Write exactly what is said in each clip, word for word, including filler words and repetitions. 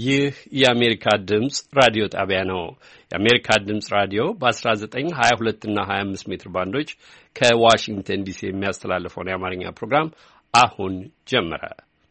ይህ የአሜሪካ ድምጽ ራዲዮ ጣቢያ ነው። የአሜሪካ ድምጽ ራዲዮ በ19፣ ሀያ ሁለት እና ሀያ አምስት ሜትር ባንዶች ከዋሽንግተን ዲሲ የሚያስተላልፈውን የአማርኛ ፕሮግራም አሁን ጀመረ።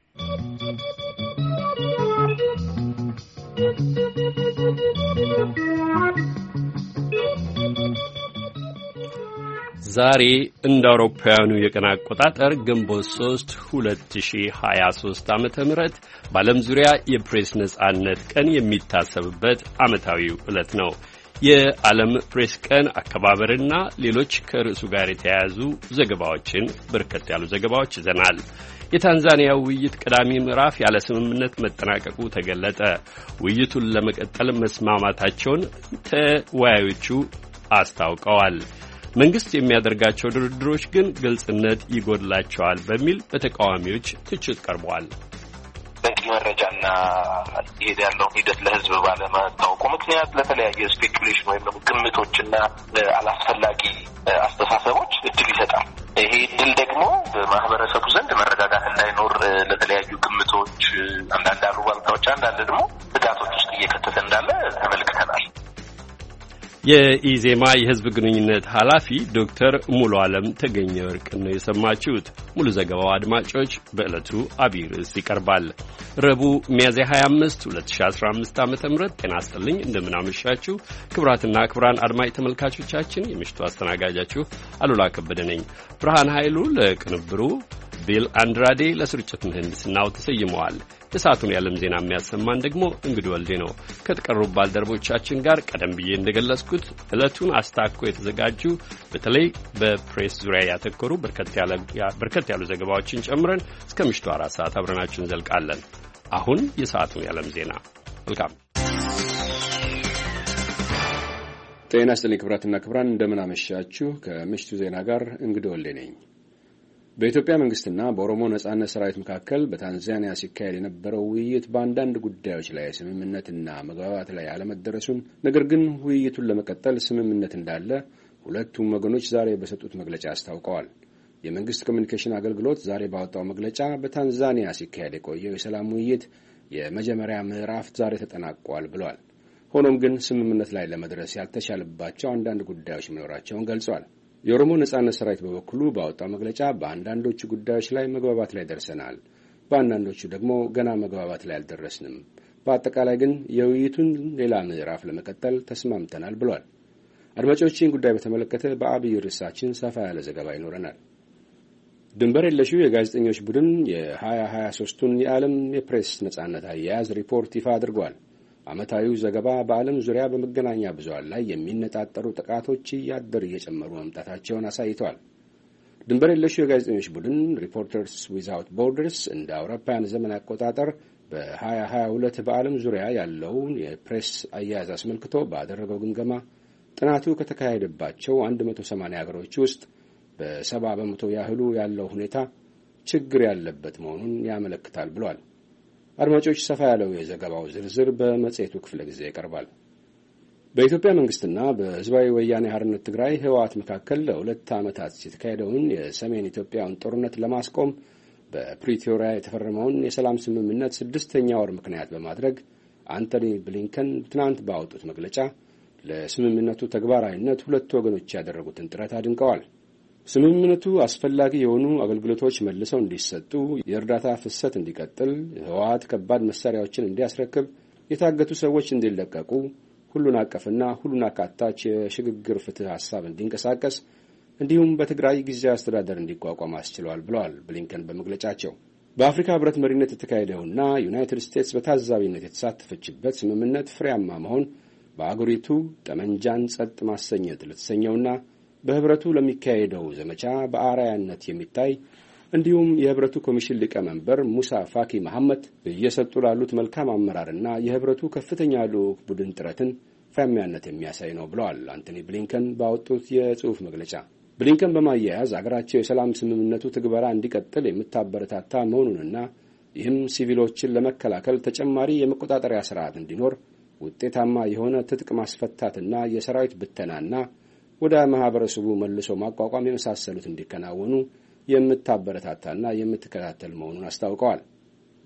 ዛሬ እንደ አውሮፓውያኑ የቀን አቆጣጠር ግንቦት ሶስት ሁለት ሺህ ሀያ ሶስት ዓመተ ምህረት በዓለም ዙሪያ የፕሬስ ነጻነት ቀን የሚታሰብበት ዓመታዊው ዕለት ነው። የዓለም ፕሬስ ቀን አከባበርና ሌሎች ከርዕሱ ጋር የተያያዙ ዘገባዎችን በርከት ያሉ ዘገባዎች ይዘናል። የታንዛኒያ ውይይት ቀዳሚ ምዕራፍ ያለ ስምምነት መጠናቀቁ ተገለጠ። ውይይቱን ለመቀጠል መስማማታቸውን ተወያዮቹ አስታውቀዋል። መንግስት የሚያደርጋቸው ድርድሮች ግን ግልጽነት ይጎድላቸዋል በሚል በተቃዋሚዎች ትችት ቀርቧል። በቂ መረጃና ይሄድ ያለው ሂደት ለህዝብ ባለመታወቁ ምክንያት ለተለያየ ስፔኩሌሽን ወይም ደግሞ ግምቶችና አላስፈላጊ አስተሳሰቦች እድል ይሰጣል። ይሄ እድል ደግሞ በማህበረሰቡ ዘንድ መረጋጋት እንዳይኖር ለተለያዩ ግምቶች፣ አንዳንድ አሉባልታዎች፣ አንዳንድ ደግሞ ስጋቶች ውስጥ እየከተተ እንዳለ ተመልክተናል። የኢዜማ የህዝብ ግንኙነት ኃላፊ ዶክተር ሙሉ ዓለም ተገኘ ወርቅ ነው የሰማችሁት። ሙሉ ዘገባው አድማጮች በዕለቱ አብይ ርዕስ ይቀርባል። ረቡዕ ሚያዝያ ሀያ አምስት ሁለት ሺህ አስራ አምስት ዓመተ ምህረት ጤና ይስጥልኝ። እንደምን አመሻችሁ ክቡራትና ክቡራን አድማጭ ተመልካቾቻችን። የምሽቱ አስተናጋጃችሁ አሉላ ከበደ ነኝ። ብርሃን ኃይሉ ለቅንብሩ፣ ቢል አንድራዴ ለስርጭት ምህንድስናው ተሰይመዋል። የሰዓቱን የዓለም ዜና የሚያሰማን ደግሞ እንግዲህ ወልዴ ነው። ከተቀሩ ባልደረቦቻችን ጋር ቀደም ብዬ እንደገለጽኩት ዕለቱን አስታኮ የተዘጋጁ በተለይ በፕሬስ ዙሪያ ያተኮሩ በርከት ያሉ ዘገባዎችን ጨምረን እስከ ምሽቱ አራት ሰዓት አብረናችሁን ዘልቃለን። አሁን የሰዓቱን የዓለም ዜና። መልካም ጤና ይስጥልኝ ክቡራትና ክቡራን፣ እንደምን አመሻችሁ። ከምሽቱ ዜና ጋር እንግዲህ ወልዴ ነኝ። በኢትዮጵያ መንግስትና በኦሮሞ ነጻነት ሰራዊት መካከል በታንዛኒያ ሲካሄድ የነበረው ውይይት በአንዳንድ ጉዳዮች ላይ ስምምነትና መግባባት ላይ አለመደረሱን፣ ነገር ግን ውይይቱን ለመቀጠል ስምምነት እንዳለ ሁለቱም ወገኖች ዛሬ በሰጡት መግለጫ አስታውቀዋል። የመንግስት ኮሚኒኬሽን አገልግሎት ዛሬ ባወጣው መግለጫ በታንዛኒያ ሲካሄድ የቆየው የሰላም ውይይት የመጀመሪያ ምዕራፍ ዛሬ ተጠናቋል ብሏል። ሆኖም ግን ስምምነት ላይ ለመድረስ ያልተቻለባቸው አንዳንድ ጉዳዮች መኖራቸውን ገልጿል። የኦሮሞ ነጻነት ሰራዊት በበኩሉ ባወጣው መግለጫ በአንዳንዶቹ ጉዳዮች ላይ መግባባት ላይ ደርሰናል፣ በአንዳንዶቹ ደግሞ ገና መግባባት ላይ አልደረስንም፣ በአጠቃላይ ግን የውይይቱን ሌላ ምዕራፍ ለመቀጠል ተስማምተናል ብሏል። አድማጮች፣ ይህን ጉዳይ በተመለከተ በአብይ ርዕሳችን ሰፋ ያለ ዘገባ ይኖረናል። ድንበር የለሹ የጋዜጠኞች ቡድን የሀያ ሀያ ሶስቱን የዓለም የፕሬስ ነጻነት አያያዝ ሪፖርት ይፋ አድርጓል። ዓመታዊው ዘገባ በዓለም ዙሪያ በመገናኛ ብዙሃን ላይ የሚነጣጠሩ ጥቃቶች እያደር እየጨመሩ መምጣታቸውን አሳይተዋል። ድንበር የለሹ የጋዜጠኞች ቡድን ሪፖርተርስ ዊዛውት ቦርደርስ እንደ አውሮፓውያን ዘመን አቆጣጠር በሀያ ሀያ ሁለት በዓለም ዙሪያ ያለውን የፕሬስ አያያዝ አስመልክቶ ባደረገው ግምገማ ጥናቱ ከተካሄደባቸው አንድ መቶ ሰማንያ ሀገሮች ውስጥ በሰባ በመቶ ያህሉ ያለው ሁኔታ ችግር ያለበት መሆኑን ያመለክታል ብሏል። አድማጮች፣ ሰፋ ያለው የዘገባው ዝርዝር በመጽሔቱ ክፍለ ጊዜ ይቀርባል። በኢትዮጵያ መንግስትና በህዝባዊ ወያኔ ሓርነት ትግራይ ህወሓት መካከል ለሁለት ዓመታት የተካሄደውን የሰሜን ኢትዮጵያውን ጦርነት ለማስቆም በፕሪቶሪያ የተፈረመውን የሰላም ስምምነት ስድስተኛ ወር ምክንያት በማድረግ አንቶኒ ብሊንከን ትናንት ባወጡት መግለጫ ለስምምነቱ ተግባራዊነት ሁለቱ ወገኖች ያደረጉትን ጥረት አድንቀዋል። ስምምነቱ አስፈላጊ የሆኑ አገልግሎቶች መልሰው እንዲሰጡ፣ የእርዳታ ፍሰት እንዲቀጥል፣ ህወሓት ከባድ መሳሪያዎችን እንዲያስረክብ፣ የታገቱ ሰዎች እንዲለቀቁ፣ ሁሉን አቀፍና ሁሉን አካታች የሽግግር ፍትህ ሐሳብ እንዲንቀሳቀስ እንዲሁም በትግራይ ጊዜያዊ አስተዳደር እንዲቋቋም አስችሏል ብለዋል ብሊንከን በመግለጫቸው። በአፍሪካ ህብረት መሪነት የተካሄደውና ዩናይትድ ስቴትስ በታዛቢነት የተሳተፈችበት ስምምነት ፍሬያማ መሆን በአገሪቱ ጠመንጃን ጸጥ ማሰኘት ለተሰኘውና በህብረቱ ለሚካሄደው ዘመቻ በአርአያነት የሚታይ እንዲሁም የህብረቱ ኮሚሽን ሊቀመንበር ሙሳ ፋኪ መሐመድ እየሰጡ ላሉት መልካም አመራርና የህብረቱ ከፍተኛ ልዑክ ቡድን ጥረትን ፍሬያማነት የሚያሳይ ነው ብለዋል አንቶኒ ብሊንከን ባወጡት የጽሑፍ መግለጫ። ብሊንከን በማያያዝ አገራቸው የሰላም ስምምነቱ ትግበራ እንዲቀጥል የምታበረታታ መሆኑንና ይህም ሲቪሎችን ለመከላከል ተጨማሪ የመቆጣጠሪያ ስርዓት እንዲኖር፣ ውጤታማ የሆነ ትጥቅ ማስፈታትና የሰራዊት ብተናና ወደ ማህበረሰቡ መልሶ ማቋቋም የመሳሰሉት እንዲከናወኑ የምታበረታታና የምትከታተል መሆኑን አስታውቀዋል።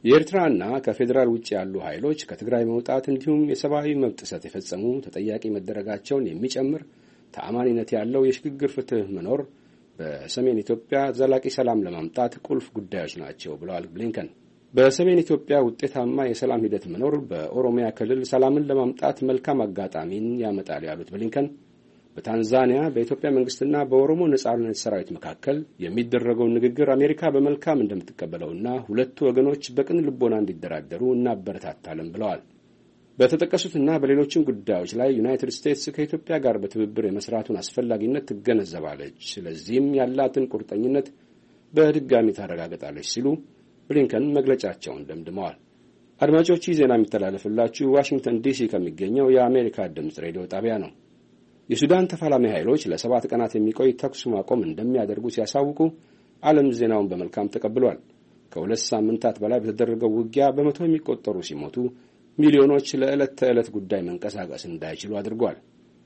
የኤርትራና ከፌዴራል ውጭ ያሉ ኃይሎች ከትግራይ መውጣት እንዲሁም የሰብአዊ መብት ጥሰት የፈጸሙ ተጠያቂ መደረጋቸውን የሚጨምር ተአማኒነት ያለው የሽግግር ፍትህ መኖር በሰሜን ኢትዮጵያ ዘላቂ ሰላም ለማምጣት ቁልፍ ጉዳዮች ናቸው ብለዋል ብሊንከን። በሰሜን ኢትዮጵያ ውጤታማ የሰላም ሂደት መኖር በኦሮሚያ ክልል ሰላምን ለማምጣት መልካም አጋጣሚን ያመጣል ያሉት ብሊንከን በታንዛኒያ በኢትዮጵያ መንግስትና በኦሮሞ ነጻነት ሰራዊት መካከል የሚደረገው ንግግር አሜሪካ በመልካም እንደምትቀበለውና ሁለቱ ወገኖች በቅን ልቦና እንዲደራደሩ እናበረታታለን ብለዋል። በተጠቀሱትና በሌሎችም ጉዳዮች ላይ ዩናይትድ ስቴትስ ከኢትዮጵያ ጋር በትብብር የመስራቱን አስፈላጊነት ትገነዘባለች፣ ስለዚህም ያላትን ቁርጠኝነት በድጋሚ ታረጋግጣለች ሲሉ ብሊንከን መግለጫቸውን ደምድመዋል። አድማጮች፣ ይህ ዜና የሚተላለፍላችሁ ዋሽንግተን ዲሲ ከሚገኘው የአሜሪካ ድምፅ ሬዲዮ ጣቢያ ነው። የሱዳን ተፋላሚ ኃይሎች ለሰባት ቀናት የሚቆይ ተኩስ ማቆም እንደሚያደርጉ ሲያሳውቁ ዓለም ዜናውን በመልካም ተቀብሏል። ከሁለት ሳምንታት በላይ በተደረገው ውጊያ በመቶ የሚቆጠሩ ሲሞቱ ሚሊዮኖች ለዕለት ተዕለት ጉዳይ መንቀሳቀስ እንዳይችሉ አድርጓል።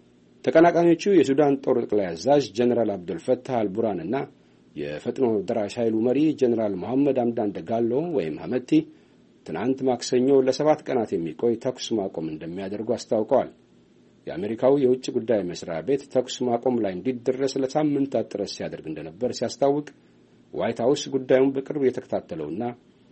ተቀናቃኞቹ የሱዳን ጦር ጠቅላይ አዛዥ ጀነራል አብዱልፈታህ አልቡራንና የፈጥኖ ደራሽ ኃይሉ መሪ ጀነራል መሐመድ አምዳን ደጋሎ ወይም ሐመቲ ትናንት ማክሰኞ ለሰባት ቀናት የሚቆይ ተኩስ ማቆም እንደሚያደርጉ አስታውቀዋል። የአሜሪካው የውጭ ጉዳይ መስሪያ ቤት ተኩስ ማቆም ላይ እንዲደረስ ለሳምንታት ጥረት ሲያደርግ እንደነበር ሲያስታውቅ ዋይት ሀውስ ጉዳዩን በቅርብ የተከታተለውና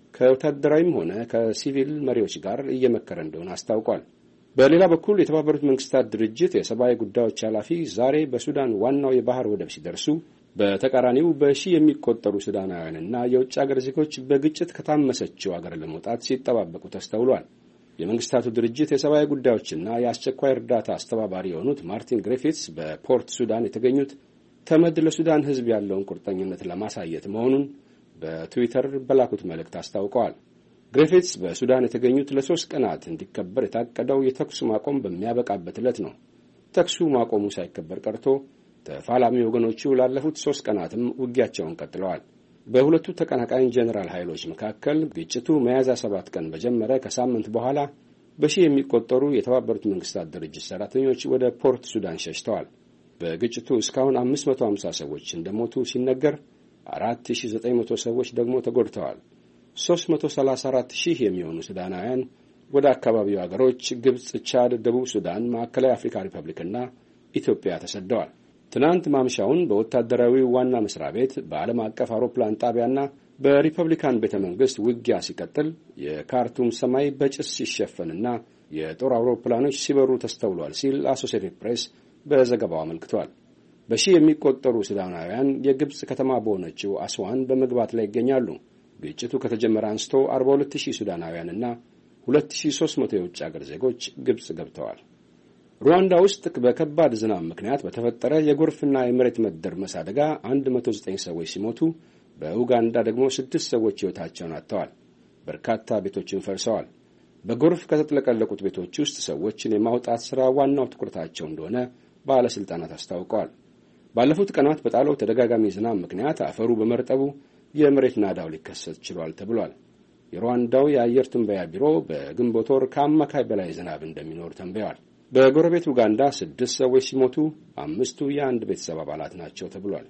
ከወታደራዊም ሆነ ከሲቪል መሪዎች ጋር እየመከረ እንደሆነ አስታውቋል። በሌላ በኩል የተባበሩት መንግስታት ድርጅት የሰብአዊ ጉዳዮች ኃላፊ ዛሬ በሱዳን ዋናው የባህር ወደብ ሲደርሱ በተቃራኒው በሺህ የሚቆጠሩ ሱዳናውያንና የውጭ አገር ዜጎች በግጭት ከታመሰችው አገር ለመውጣት ሲጠባበቁ ተስተውሏል። የመንግስታቱ ድርጅት የሰብአዊ ጉዳዮችና የአስቸኳይ እርዳታ አስተባባሪ የሆኑት ማርቲን ግሪፊትስ በፖርት ሱዳን የተገኙት ተመድ ለሱዳን ሕዝብ ያለውን ቁርጠኝነት ለማሳየት መሆኑን በትዊተር በላኩት መልእክት አስታውቀዋል። ግሪፊትስ በሱዳን የተገኙት ለሶስት ቀናት እንዲከበር የታቀደው የተኩስ ማቆም በሚያበቃበት ዕለት ነው። ተኩሱ ማቆሙ ሳይከበር ቀርቶ ተፋላሚ ወገኖቹ ላለፉት ሶስት ቀናትም ውጊያቸውን ቀጥለዋል። በሁለቱ ተቀናቃኝ ጀነራል ኃይሎች መካከል ግጭቱ ሚያዝያ ሰባት ቀን በጀመረ ከሳምንት በኋላ በሺህ የሚቆጠሩ የተባበሩት መንግስታት ድርጅት ሰራተኞች ወደ ፖርት ሱዳን ሸሽተዋል። በግጭቱ እስካሁን አምስት መቶ ሃምሳ ሰዎች እንደሞቱ ሲነገር አራት ሺህ ዘጠኝ መቶ ሰዎች ደግሞ ተጎድተዋል። ሶስት መቶ ሰላሳ አራት ሺህ የሚሆኑ ሱዳናውያን ወደ አካባቢው አገሮች ግብጽ፣ ቻድ፣ ደቡብ ሱዳን፣ ማዕከላዊ አፍሪካ ሪፐብሊክና ኢትዮጵያ ተሰደዋል። ትናንት ማምሻውን በወታደራዊ ዋና መስሪያ ቤት በዓለም አቀፍ አውሮፕላን ጣቢያና በሪፐብሊካን ቤተ መንግስት ውጊያ ሲቀጥል የካርቱም ሰማይ በጭስ ሲሸፈንና የጦር አውሮፕላኖች ሲበሩ ተስተውሏል ሲል አሶሲኤትድ ፕሬስ በዘገባው አመልክቷል። በሺህ የሚቆጠሩ ሱዳናውያን የግብጽ ከተማ በሆነችው አስዋን በመግባት ላይ ይገኛሉ። ግጭቱ ከተጀመረ አንስቶ አርባ ሁለት ሺህ ሱዳናውያንና ሁለት ሺህ ሦስት መቶ የውጭ አገር ዜጎች ግብጽ ገብተዋል። ሩዋንዳ ውስጥ በከባድ ዝናብ ምክንያት በተፈጠረ የጎርፍና የመሬት መደርመስ አደጋ አንድ መቶ ዘጠኝ ሰዎች ሲሞቱ በኡጋንዳ ደግሞ ስድስት ሰዎች ሕይወታቸውን አጥተዋል። በርካታ ቤቶችን ፈርሰዋል። በጎርፍ ከተጥለቀለቁት ቤቶች ውስጥ ሰዎችን የማውጣት ሥራ ዋናው ትኩረታቸው እንደሆነ ባለሥልጣናት አስታውቀዋል። ባለፉት ቀናት በጣለው ተደጋጋሚ ዝናብ ምክንያት አፈሩ በመርጠቡ የመሬት ናዳው ሊከሰት ችሏል ተብሏል። የሩዋንዳው የአየር ትንበያ ቢሮ በግንቦት ወር ከአማካይ በላይ ዝናብ እንደሚኖር ተንብየዋል። በጎረቤት ኡጋንዳ ስድስት ሰዎች ሲሞቱ አምስቱ የአንድ ቤተሰብ አባላት ናቸው ተብሏል።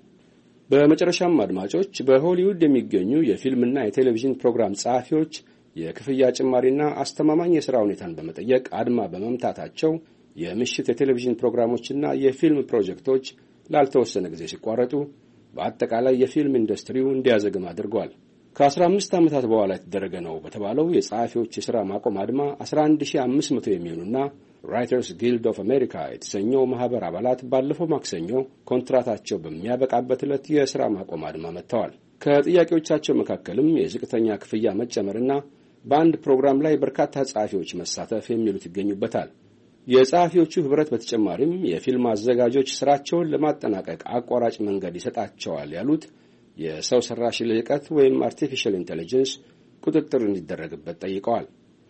በመጨረሻም አድማጮች፣ በሆሊውድ የሚገኙ የፊልምና የቴሌቪዥን ፕሮግራም ጸሐፊዎች የክፍያ ጭማሪና አስተማማኝ የሥራ ሁኔታን በመጠየቅ አድማ በመምታታቸው የምሽት የቴሌቪዥን ፕሮግራሞችና የፊልም ፕሮጀክቶች ላልተወሰነ ጊዜ ሲቋረጡ በአጠቃላይ የፊልም ኢንዱስትሪው እንዲያዘግም አድርጓል። ከአስራ አምስት ዓመታት በኋላ የተደረገ ነው በተባለው የጸሐፊዎች የሥራ ማቆም አድማ አስራ አንድ ሺህ አምስት መቶ የሚሆኑና ራይተርስ ጊልድ ኦፍ አሜሪካ የተሰኘው ማኅበር አባላት ባለፈው ማክሰኞ ኮንትራታቸው በሚያበቃበት ዕለት የሥራ ማቆም አድማ መጥተዋል። ከጥያቄዎቻቸው መካከልም የዝቅተኛ ክፍያ መጨመርና በአንድ ፕሮግራም ላይ በርካታ ጸሐፊዎች መሳተፍ የሚሉት ይገኙበታል። የጸሐፊዎቹ ኅብረት በተጨማሪም የፊልም አዘጋጆች ሥራቸውን ለማጠናቀቅ አቋራጭ መንገድ ይሰጣቸዋል ያሉት የሰው ሠራሽ ልዕቀት ወይም አርቲፊሻል ኢንቴሊጀንስ ቁጥጥር እንዲደረግበት ጠይቀዋል።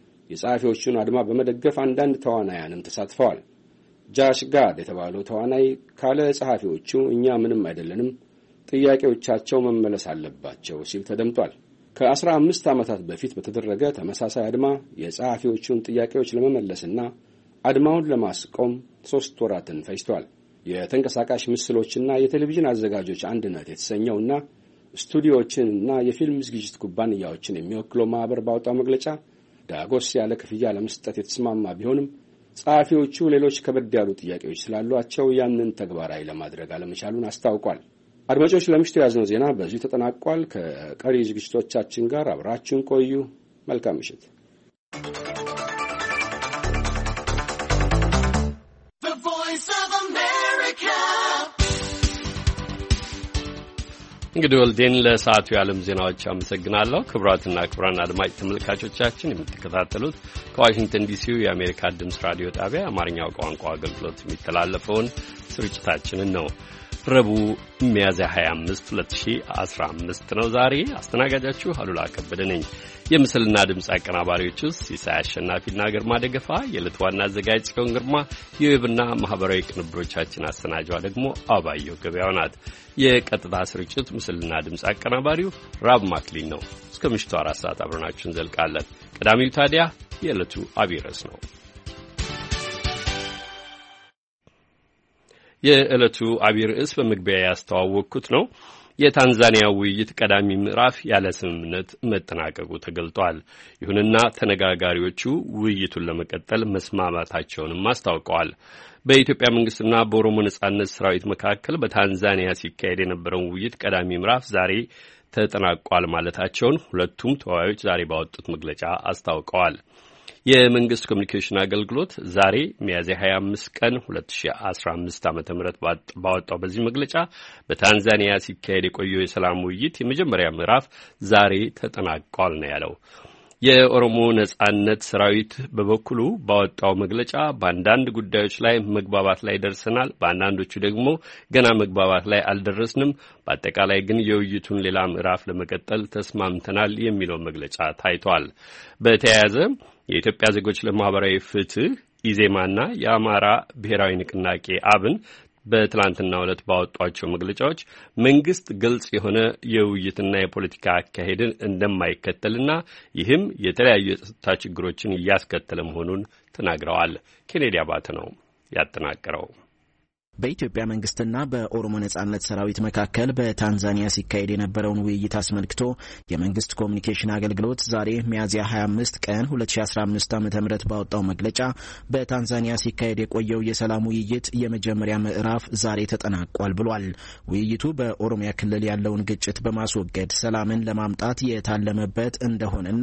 የጸሐፊዎቹን አድማ በመደገፍ አንዳንድ ተዋናያንም ተሳትፈዋል። ጃሽ ጋድ የተባለው ተዋናይ ካለ ጸሐፊዎቹ እኛ ምንም አይደለንም፣ ጥያቄዎቻቸው መመለስ አለባቸው ሲል ተደምጧል። ከአስራ አምስት ዓመታት በፊት በተደረገ ተመሳሳይ አድማ የጸሐፊዎቹን ጥያቄዎች ለመመለስና አድማውን ለማስቆም ሦስት ወራትን ፈጅቷል። የተንቀሳቃሽ ምስሎችና የቴሌቪዥን አዘጋጆች አንድነት የተሰኘውና ስቱዲዮዎችንና የፊልም ዝግጅት ኩባንያዎችን የሚወክለው ማህበር ባወጣው መግለጫ ዳጎስ ያለ ክፍያ ለመስጠት የተስማማ ቢሆንም ጸሐፊዎቹ ሌሎች ከበድ ያሉ ጥያቄዎች ስላሏቸው ያንን ተግባራዊ ለማድረግ አለመቻሉን አስታውቋል። አድማጮች፣ ለምሽቱ የያዝነው ዜና በዚሁ ተጠናቋል። ከቀሪ ዝግጅቶቻችን ጋር አብራችሁን ቆዩ። መልካም ምሽት። እንግዲህ ወልዴን ለሰዓቱ የዓለም ዜናዎች አመሰግናለሁ። ክቡራትና ክቡራን አድማጭ ተመልካቾቻችን የምትከታተሉት ከዋሽንግተን ዲሲው የአሜሪካ ድምፅ ራዲዮ ጣቢያ አማርኛው ቋንቋ አገልግሎት የሚተላለፈውን ስርጭታችንን ነው። ረቡዕ ሚያዝያ ሀያ አምስት ሁለት ሺህ አስራ አምስት ነው ዛሬ። አስተናጋጃችሁ አሉላ ከበደ ነኝ። የምስልና ድምፅ አቀናባሪዎች ውስጥ ሲሳይ አሸናፊና ግርማ ደገፋ፣ የዕለት ዋና አዘጋጅ ጽዮን ግርማ፣ የዌብና ማህበራዊ ቅንብሮቻችን አሰናጇ ደግሞ አባየሁ ገበያው ናት። የቀጥታ ስርጭት ምስልና ድምፅ አቀናባሪው ራብ ማክሊን ነው። እስከ ምሽቱ አራት ሰዓት አብረናችሁን ዘልቃለን። ቀዳሚው ታዲያ የዕለቱ አብይ ርዕስ ነው። የዕለቱ አብይ ርዕስ በመግቢያ ያስተዋወቅኩት ነው። የታንዛኒያ ውይይት ቀዳሚ ምዕራፍ ያለ ስምምነት መጠናቀቁ ተገልጧል። ይሁንና ተነጋጋሪዎቹ ውይይቱን ለመቀጠል መስማማታቸውንም አስታውቀዋል። በኢትዮጵያ መንግስትና በኦሮሞ ነጻነት ሰራዊት መካከል በታንዛኒያ ሲካሄድ የነበረውን ውይይት ቀዳሚ ምዕራፍ ዛሬ ተጠናቋል ማለታቸውን ሁለቱም ተወያዮች ዛሬ ባወጡት መግለጫ አስታውቀዋል። የመንግስት ኮሚኒኬሽን አገልግሎት ዛሬ ሚያዝያ ሀያ አምስት ቀን ሁለት ሺህ አስራ አምስት ዓመተ ምህረት ባወጣው በዚህ መግለጫ በታንዛኒያ ሲካሄድ የቆየው የሰላም ውይይት የመጀመሪያ ምዕራፍ ዛሬ ተጠናቋል ነው ያለው። የኦሮሞ ነጻነት ሰራዊት በበኩሉ ባወጣው መግለጫ በአንዳንድ ጉዳዮች ላይ መግባባት ላይ ደርሰናል፣ በአንዳንዶቹ ደግሞ ገና መግባባት ላይ አልደረስንም፣ በአጠቃላይ ግን የውይይቱን ሌላ ምዕራፍ ለመቀጠል ተስማምተናል የሚለው መግለጫ ታይቷል። በተያያዘ የኢትዮጵያ ዜጎች ለማህበራዊ ፍትህ ኢዜማና የአማራ ብሔራዊ ንቅናቄ አብን በትላንትናው ዕለት ባወጧቸው መግለጫዎች መንግስት ግልጽ የሆነ የውይይትና የፖለቲካ አካሄድን እንደማይከተልና ይህም የተለያዩ የጸጥታ ችግሮችን እያስከተለ መሆኑን ተናግረዋል። ኬኔዲ አባተ ነው ያጠናቀረው። በኢትዮጵያ መንግስትና በኦሮሞ ነጻነት ሰራዊት መካከል በታንዛኒያ ሲካሄድ የነበረውን ውይይት አስመልክቶ የመንግስት ኮሚኒኬሽን አገልግሎት ዛሬ ሚያዝያ ሀያ አምስት ቀን ሁለት ሺህ አስራ አምስት ዓ.ም ባወጣው መግለጫ በታንዛኒያ ሲካሄድ የቆየው የሰላም ውይይት የመጀመሪያ ምዕራፍ ዛሬ ተጠናቋል ብሏል። ውይይቱ በኦሮሚያ ክልል ያለውን ግጭት በማስወገድ ሰላምን ለማምጣት የታለመበት እንደሆነና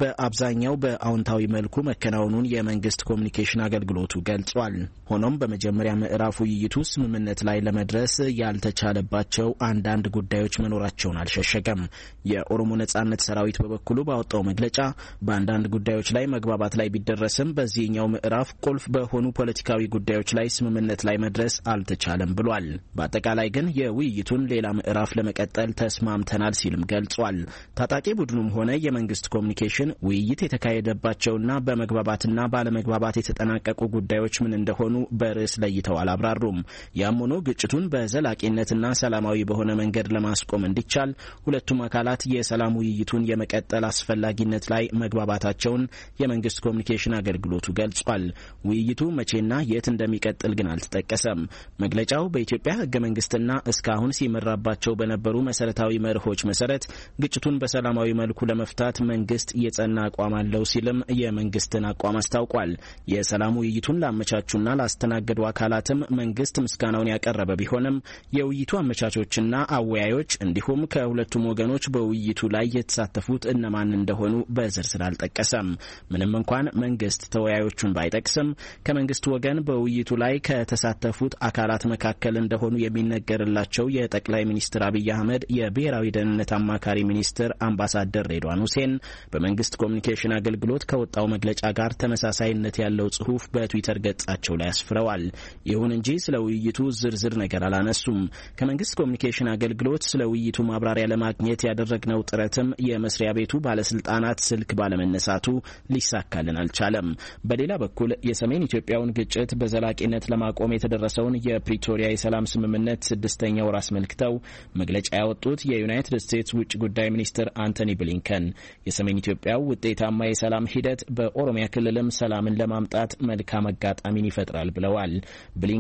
በአብዛኛው በአዎንታዊ መልኩ መከናወኑን የመንግስት ኮሚኒኬሽን አገልግሎቱ ገልጿል። ሆኖም በመጀመሪያ ምዕራፍ ውይይቱ ስምምነት ላይ ለመድረስ ያልተቻለባቸው አንዳንድ ጉዳዮች መኖራቸውን አልሸሸገም። የኦሮሞ ነጻነት ሰራዊት በበኩሉ ባወጣው መግለጫ በአንዳንድ ጉዳዮች ላይ መግባባት ላይ ቢደረስም በዚህኛው ምዕራፍ ቁልፍ በሆኑ ፖለቲካዊ ጉዳዮች ላይ ስምምነት ላይ መድረስ አልተቻለም ብሏል። በአጠቃላይ ግን የውይይቱን ሌላ ምዕራፍ ለመቀጠል ተስማምተናል ሲልም ገልጿል። ታጣቂ ቡድኑም ሆነ የመንግስት ኮሚኒኬሽን ውይይት የተካሄደባቸውና በመግባባትና ባለመግባባት የተጠናቀቁ ጉዳዮች ምን እንደሆኑ በርዕስ ለይተው አላብራሩም። ያም ሆኖ ግጭቱን በዘላቂነትና ሰላማዊ በሆነ መንገድ ለማስቆም እንዲቻል ሁለቱም አካላት የሰላም ውይይቱን የመቀጠል አስፈላጊነት ላይ መግባባታቸውን የመንግስት ኮሚኒኬሽን አገልግሎቱ ገልጿል። ውይይቱ መቼና የት እንደሚቀጥል ግን አልተጠቀሰም። መግለጫው በኢትዮጵያ ህገ መንግስትና እስካሁን ሲመራባቸው በነበሩ መሰረታዊ መርሆች መሰረት ግጭቱን በሰላማዊ መልኩ ለመፍታት መንግስት የጸና አቋም አለው ሲልም የመንግስትን አቋም አስታውቋል። የሰላም ውይይቱን ላመቻቹና ላስተናገዱ አካላትም መንግስት ምስጋናውን ያቀረበ ቢሆንም የውይይቱ አመቻቾችና አወያዮች እንዲሁም ከሁለቱም ወገኖች በውይይቱ ላይ የተሳተፉት እነማን እንደሆኑ በዝርዝር አልጠቀሰም። ምንም እንኳን መንግስት ተወያዮቹን ባይጠቅስም ከመንግስት ወገን በውይይቱ ላይ ከተሳተፉት አካላት መካከል እንደሆኑ የሚነገርላቸው የጠቅላይ ሚኒስትር አብይ አህመድ የብሔራዊ ደህንነት አማካሪ ሚኒስትር አምባሳደር ሬድዋን ሁሴን በመንግስት ኮሚኒኬሽን አገልግሎት ከወጣው መግለጫ ጋር ተመሳሳይነት ያለው ጽሑፍ በትዊተር ገጻቸው ላይ አስፍረዋል። ይሁን እንጂ ስለ ውይይቱ ዝርዝር ነገር አላነሱም። ከመንግስት ኮሚኒኬሽን አገልግሎት ስለ ውይይቱ ማብራሪያ ለማግኘት ያደረግነው ጥረትም የመስሪያ ቤቱ ባለስልጣናት ስልክ ባለመነሳቱ ሊሳካልን አልቻለም። በሌላ በኩል የሰሜን ኢትዮጵያውን ግጭት በዘላቂነት ለማቆም የተደረሰውን የፕሪቶሪያ የሰላም ስምምነት ስድስተኛ ወር አስመልክተው መግለጫ ያወጡት የዩናይትድ ስቴትስ ውጭ ጉዳይ ሚኒስትር አንቶኒ ብሊንከን የሰሜን ኢትዮጵያው ውጤታማ የሰላም ሂደት በኦሮሚያ ክልልም ሰላምን ለማምጣት መልካም አጋጣሚን ይፈጥራል ብለዋል። ብሊንከን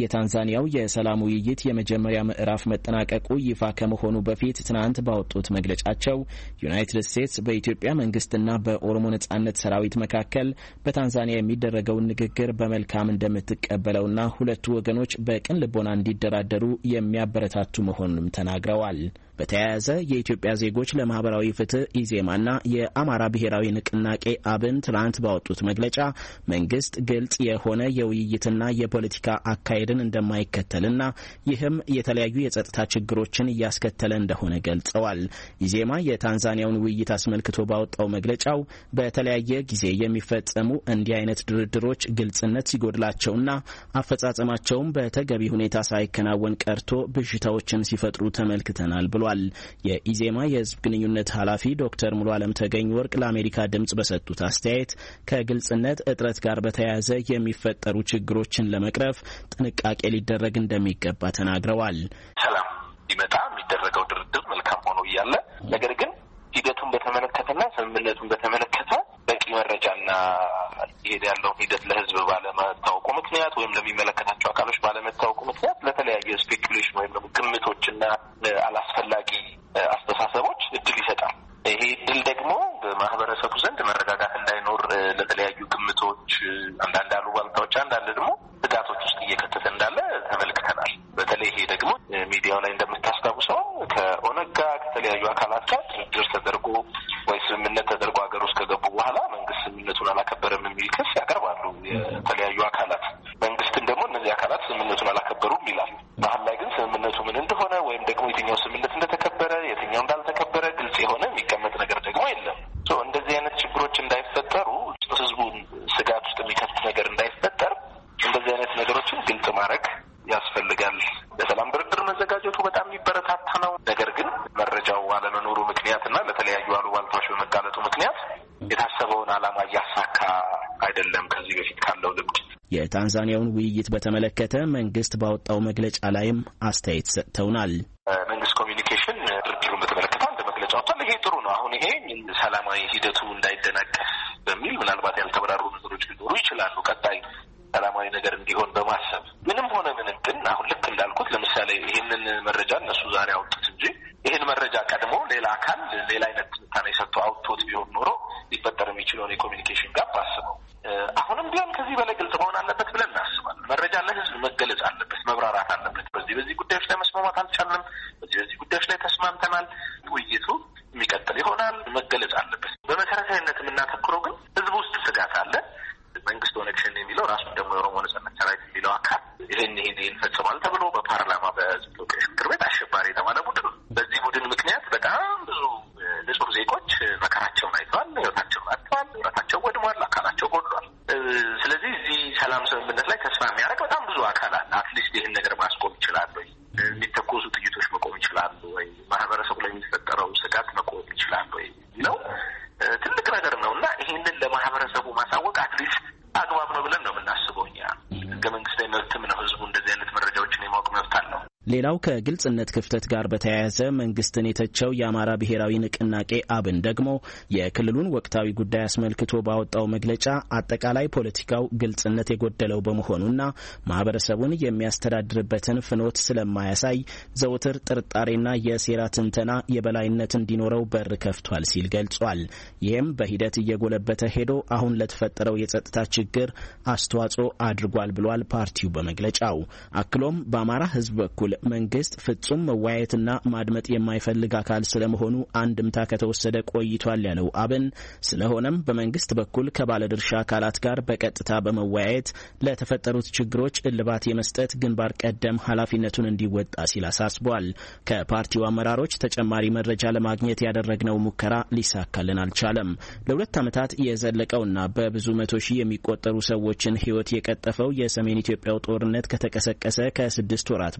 የታንዛኒያው የሰላም ውይይት የመጀመሪያ ምዕራፍ መጠናቀቁ ይፋ ከመሆኑ በፊት ትናንት ባወጡት መግለጫቸው ዩናይትድ ስቴትስ በኢትዮጵያ መንግስትና በኦሮሞ ነጻነት ሰራዊት መካከል በታንዛኒያ የሚደረገውን ንግግር በመልካም እንደምትቀበለውና ሁለቱ ወገኖች በቅን ልቦና እንዲደራደሩ የሚያበረታቱ መሆኑንም ተናግረዋል። በተያያዘ የኢትዮጵያ ዜጎች ለማህበራዊ ፍትህ ኢዜማና የአማራ ብሔራዊ ንቅናቄ አብን ትናንት ባወጡት መግለጫ መንግስት ግልጽ የሆነ የውይይትና የፖለቲካ አካሄድን እንደማይከተልና ይህም የተለያዩ የጸጥታ ችግሮችን እያስከተለ እንደሆነ ገልጸዋል። ኢዜማ የታንዛኒያውን ውይይት አስመልክቶ ባወጣው መግለጫው በተለያየ ጊዜ የሚፈጸሙ እንዲህ አይነት ድርድሮች ግልጽነት ሲጎድላቸውና አፈጻጸማቸውም በተገቢ ሁኔታ ሳይከናወን ቀርቶ ብዥታዎችን ሲፈጥሩ ተመልክተናል ብሏል። የኢዜማ የህዝብ ግንኙነት ኃላፊ ዶክተር ሙሉ አለም ተገኝ ወርቅ ለአሜሪካ ድምጽ በሰጡት አስተያየት ከግልጽነት እጥረት ጋር በተያያዘ የሚፈጠሩ ችግሮችን ለመቅረፍ ጥንቃቄ ሊደረግ እንደሚገባ ተናግረዋል። ሰላም ሊመጣ የሚደረገው ድርድር መልካም ሆኖ እያለ ነገር ግን ሂደቱን በተመለከተና ስምምነቱን በተመለከተ በቂ መረጃና ይሄድ ያለውን ሂደት ለህዝብ ባለመታወቁ ምክንያት ወይም ለሚመለከታቸው አካሎች ባለመታወቁ ምክንያት ለተለያየ ስፔኩሌሽን ወይም ግምቶችና አላስፈላጊ አስተሳሰቦች እድል ይሰጣል። ይሄ እድል ደግሞ በማህበረሰቡ ዘንድ መረጋጋት እንዳይኖር ለተለያዩ ግምቶች፣ አንዳንድ አሉባልታዎች፣ አንዳንድ ደግሞ ስጋቶች ውስጥ እየከተተ እንዳለ ተመልክተናል። በተለይ ይሄ ደግሞ ሚዲያው ላይ እንደምታስታውሰው ከኦነግ ጋር ከተለያዩ አካላት ጋር ድርድር ተደርጎ ወይ ስምምነት ተደርጎ ሀገር ውስጥ ከገቡ በኋላ መንግስት ስምምነቱን አላከበረም የሚል ክስ ያቀርባሉ የተለያዩ አካላት። መንግስትን ደግሞ እነዚህ አካላት ስምምነቱን አላከበሩም ይላል። መሀል ላይ ግን ስምምነቱ ምን እንደሆነ ወይም ደግሞ የትኛው ስምምነት እንደተከበረ የትኛው እንዳልተከበረ ግልጽ የሆነ የሚቀመጥ ነገር ደግሞ የለም። እንደዚህ አይነት ችግሮች እንዳይፈጠሩ ህዝቡን ስጋት ውስጥ የሚከት ነገር እንዳይፈጠር እንደዚህ አይነት ነገሮችን ግልጽ ማድረግ ያስፈልጋል። ለሰላም ድርድር መዘጋጀቱ በጣም የሚበረታታ ነው። ነገር ግን መረጃው አለመኖሩ ምክንያትና ለተለያዩ አሉባልታዎች በመጋለጡ ምክንያት የታሰበውን ዓላማ እያሳካ አይደለም። ከዚህ በፊት ካለው ልምድ የታንዛኒያውን ውይይት በተመለከተ መንግስት ባወጣው መግለጫ ላይም አስተያየት ሰጥተውናል። መንግስት ኮሚኒኬሽን ድርድሩን በተመለከተ አንድ መግለጫ ወጥቷል። ይሄ ጥሩ ነው። አሁን ይሄ ሰላማዊ ሂደቱ እንዳይደናቀፍ በሚል ምናልባት ያልተበራሩ ነገሮች ሊኖሩ ይችላሉ። ቀጣይ ሰላማዊ ነገር እንዲሆን በማሰብ ምንም ሆነ ምንም ግን አሁን ልክ እንዳልኩት ለምሳሌ ይህንን መረጃ እነሱ ዛሬ አውጡት እንጂ ይህን መረጃ ቀድሞ ሌላ አካል ሌላ አይነት ትንታኔ ሰጥቶ አውጥቶት ቢሆን ኖሮ ሊፈጠር የሚችለውን የኮሚኒኬሽን ጋፕ አስበው አሁንም ቢሆን ከዚህ በላይ ግልጽ መሆን አለበት ብለን እናስባለን። መረጃ ለህዝብ መገለጽ አለበት፣ መብራራት አለበት። በዚህ በዚህ ጉዳዮች ላይ መስማማት አልቻልንም፣ በዚህ በዚህ ጉዳዮች ላይ ተስማምተናል፣ ውይይቱ የሚቀጥል ይሆናል፣ መገለጽ አለበት። በመሰረታዊነት የምናተኩረው ግን ህዝብ ውስጥ ስጋት አለ። መንግስት ኦነግ ሸኔ የሚለው ራሱን ደግሞ የኦሮሞ ነጻነት ሰራዊት የሚለው አካል ይህን ይህን ይህን ፈጽሟል ተብሎ በፓርላማ በህዝብ ተወካዮች ምክር ቤት አሸባሪ የተባለ ቡድን በዚህ ቡድን ምክንያት በጣም ብዙ ንጹህ ዜጎች መከራቸውን አይተዋል፣ ህይወታቸውን አጥተዋል፣ ንብረታቸው ወድሟል፣ አካላቸው ጎድሏል። ስለዚህ እዚህ ሰላም ስምምነት ላይ ተስፋ የሚያደርግ በጣም ብዙ አካል አለ። አትሊስት ይህን ነገር ማስቆም ይችላሉ ወይ? የሚተኮሱ ጥይቶች መቆም ይችላሉ ወይ? ማህበረሰቡ ላይ የሚፈጠረው ስጋት መቆም ይችላሉ ወይ ነው ትልቅ ነገር ነው እና ይህንን ለማህበረሰቡ ማሳወቅ አትሊስት አግባብ ነው ብለን ነው የምናስበው። እኛ ህገ መንግስታዊ መብትም ነው ህዝቡ እንደዚህ አይነት መረጃዎችን የማወቅ መብት አለው። ሌላው ከግልጽነት ክፍተት ጋር በተያያዘ መንግስትን የተቸው የአማራ ብሔራዊ ንቅናቄ አብን ደግሞ የክልሉን ወቅታዊ ጉዳይ አስመልክቶ ባወጣው መግለጫ አጠቃላይ ፖለቲካው ግልጽነት የጎደለው በመሆኑና ማህበረሰቡን የሚያስተዳድርበትን ፍኖት ስለማያሳይ ዘውትር ጥርጣሬና የሴራ ትንተና የበላይነት እንዲኖረው በር ከፍቷል ሲል ገልጿል። ይህም በሂደት እየጎለበተ ሄዶ አሁን ለተፈጠረው የጸጥታ ችግር አስተዋጽኦ አድርጓል ብሏል ፓርቲው በመግለጫው። አክሎም በአማራ ህዝብ በኩል መንግስት ፍጹም መወያየትና ማድመጥ የማይፈልግ አካል ስለመሆኑ አንድምታ ከተወሰደ ቆይቷል ያለው አብን ስለሆነም በመንግስት በኩል ከባለድርሻ አካላት ጋር በቀጥታ በመወያየት ለተፈጠሩት ችግሮች እልባት የመስጠት ግንባር ቀደም ኃላፊነቱን እንዲወጣ ሲል አሳስቧል። ከፓርቲው አመራሮች ተጨማሪ መረጃ ለማግኘት ያደረግነው ሙከራ ሊሳካልን አልቻለም። ለሁለት ዓመታት የዘለቀውና በብዙ መቶ ሺህ የሚቆጠሩ ሰዎችን ህይወት የቀጠፈው የሰሜን ኢትዮጵያው ጦርነት ከተቀሰቀሰ ከስድስት ወራት በኋላ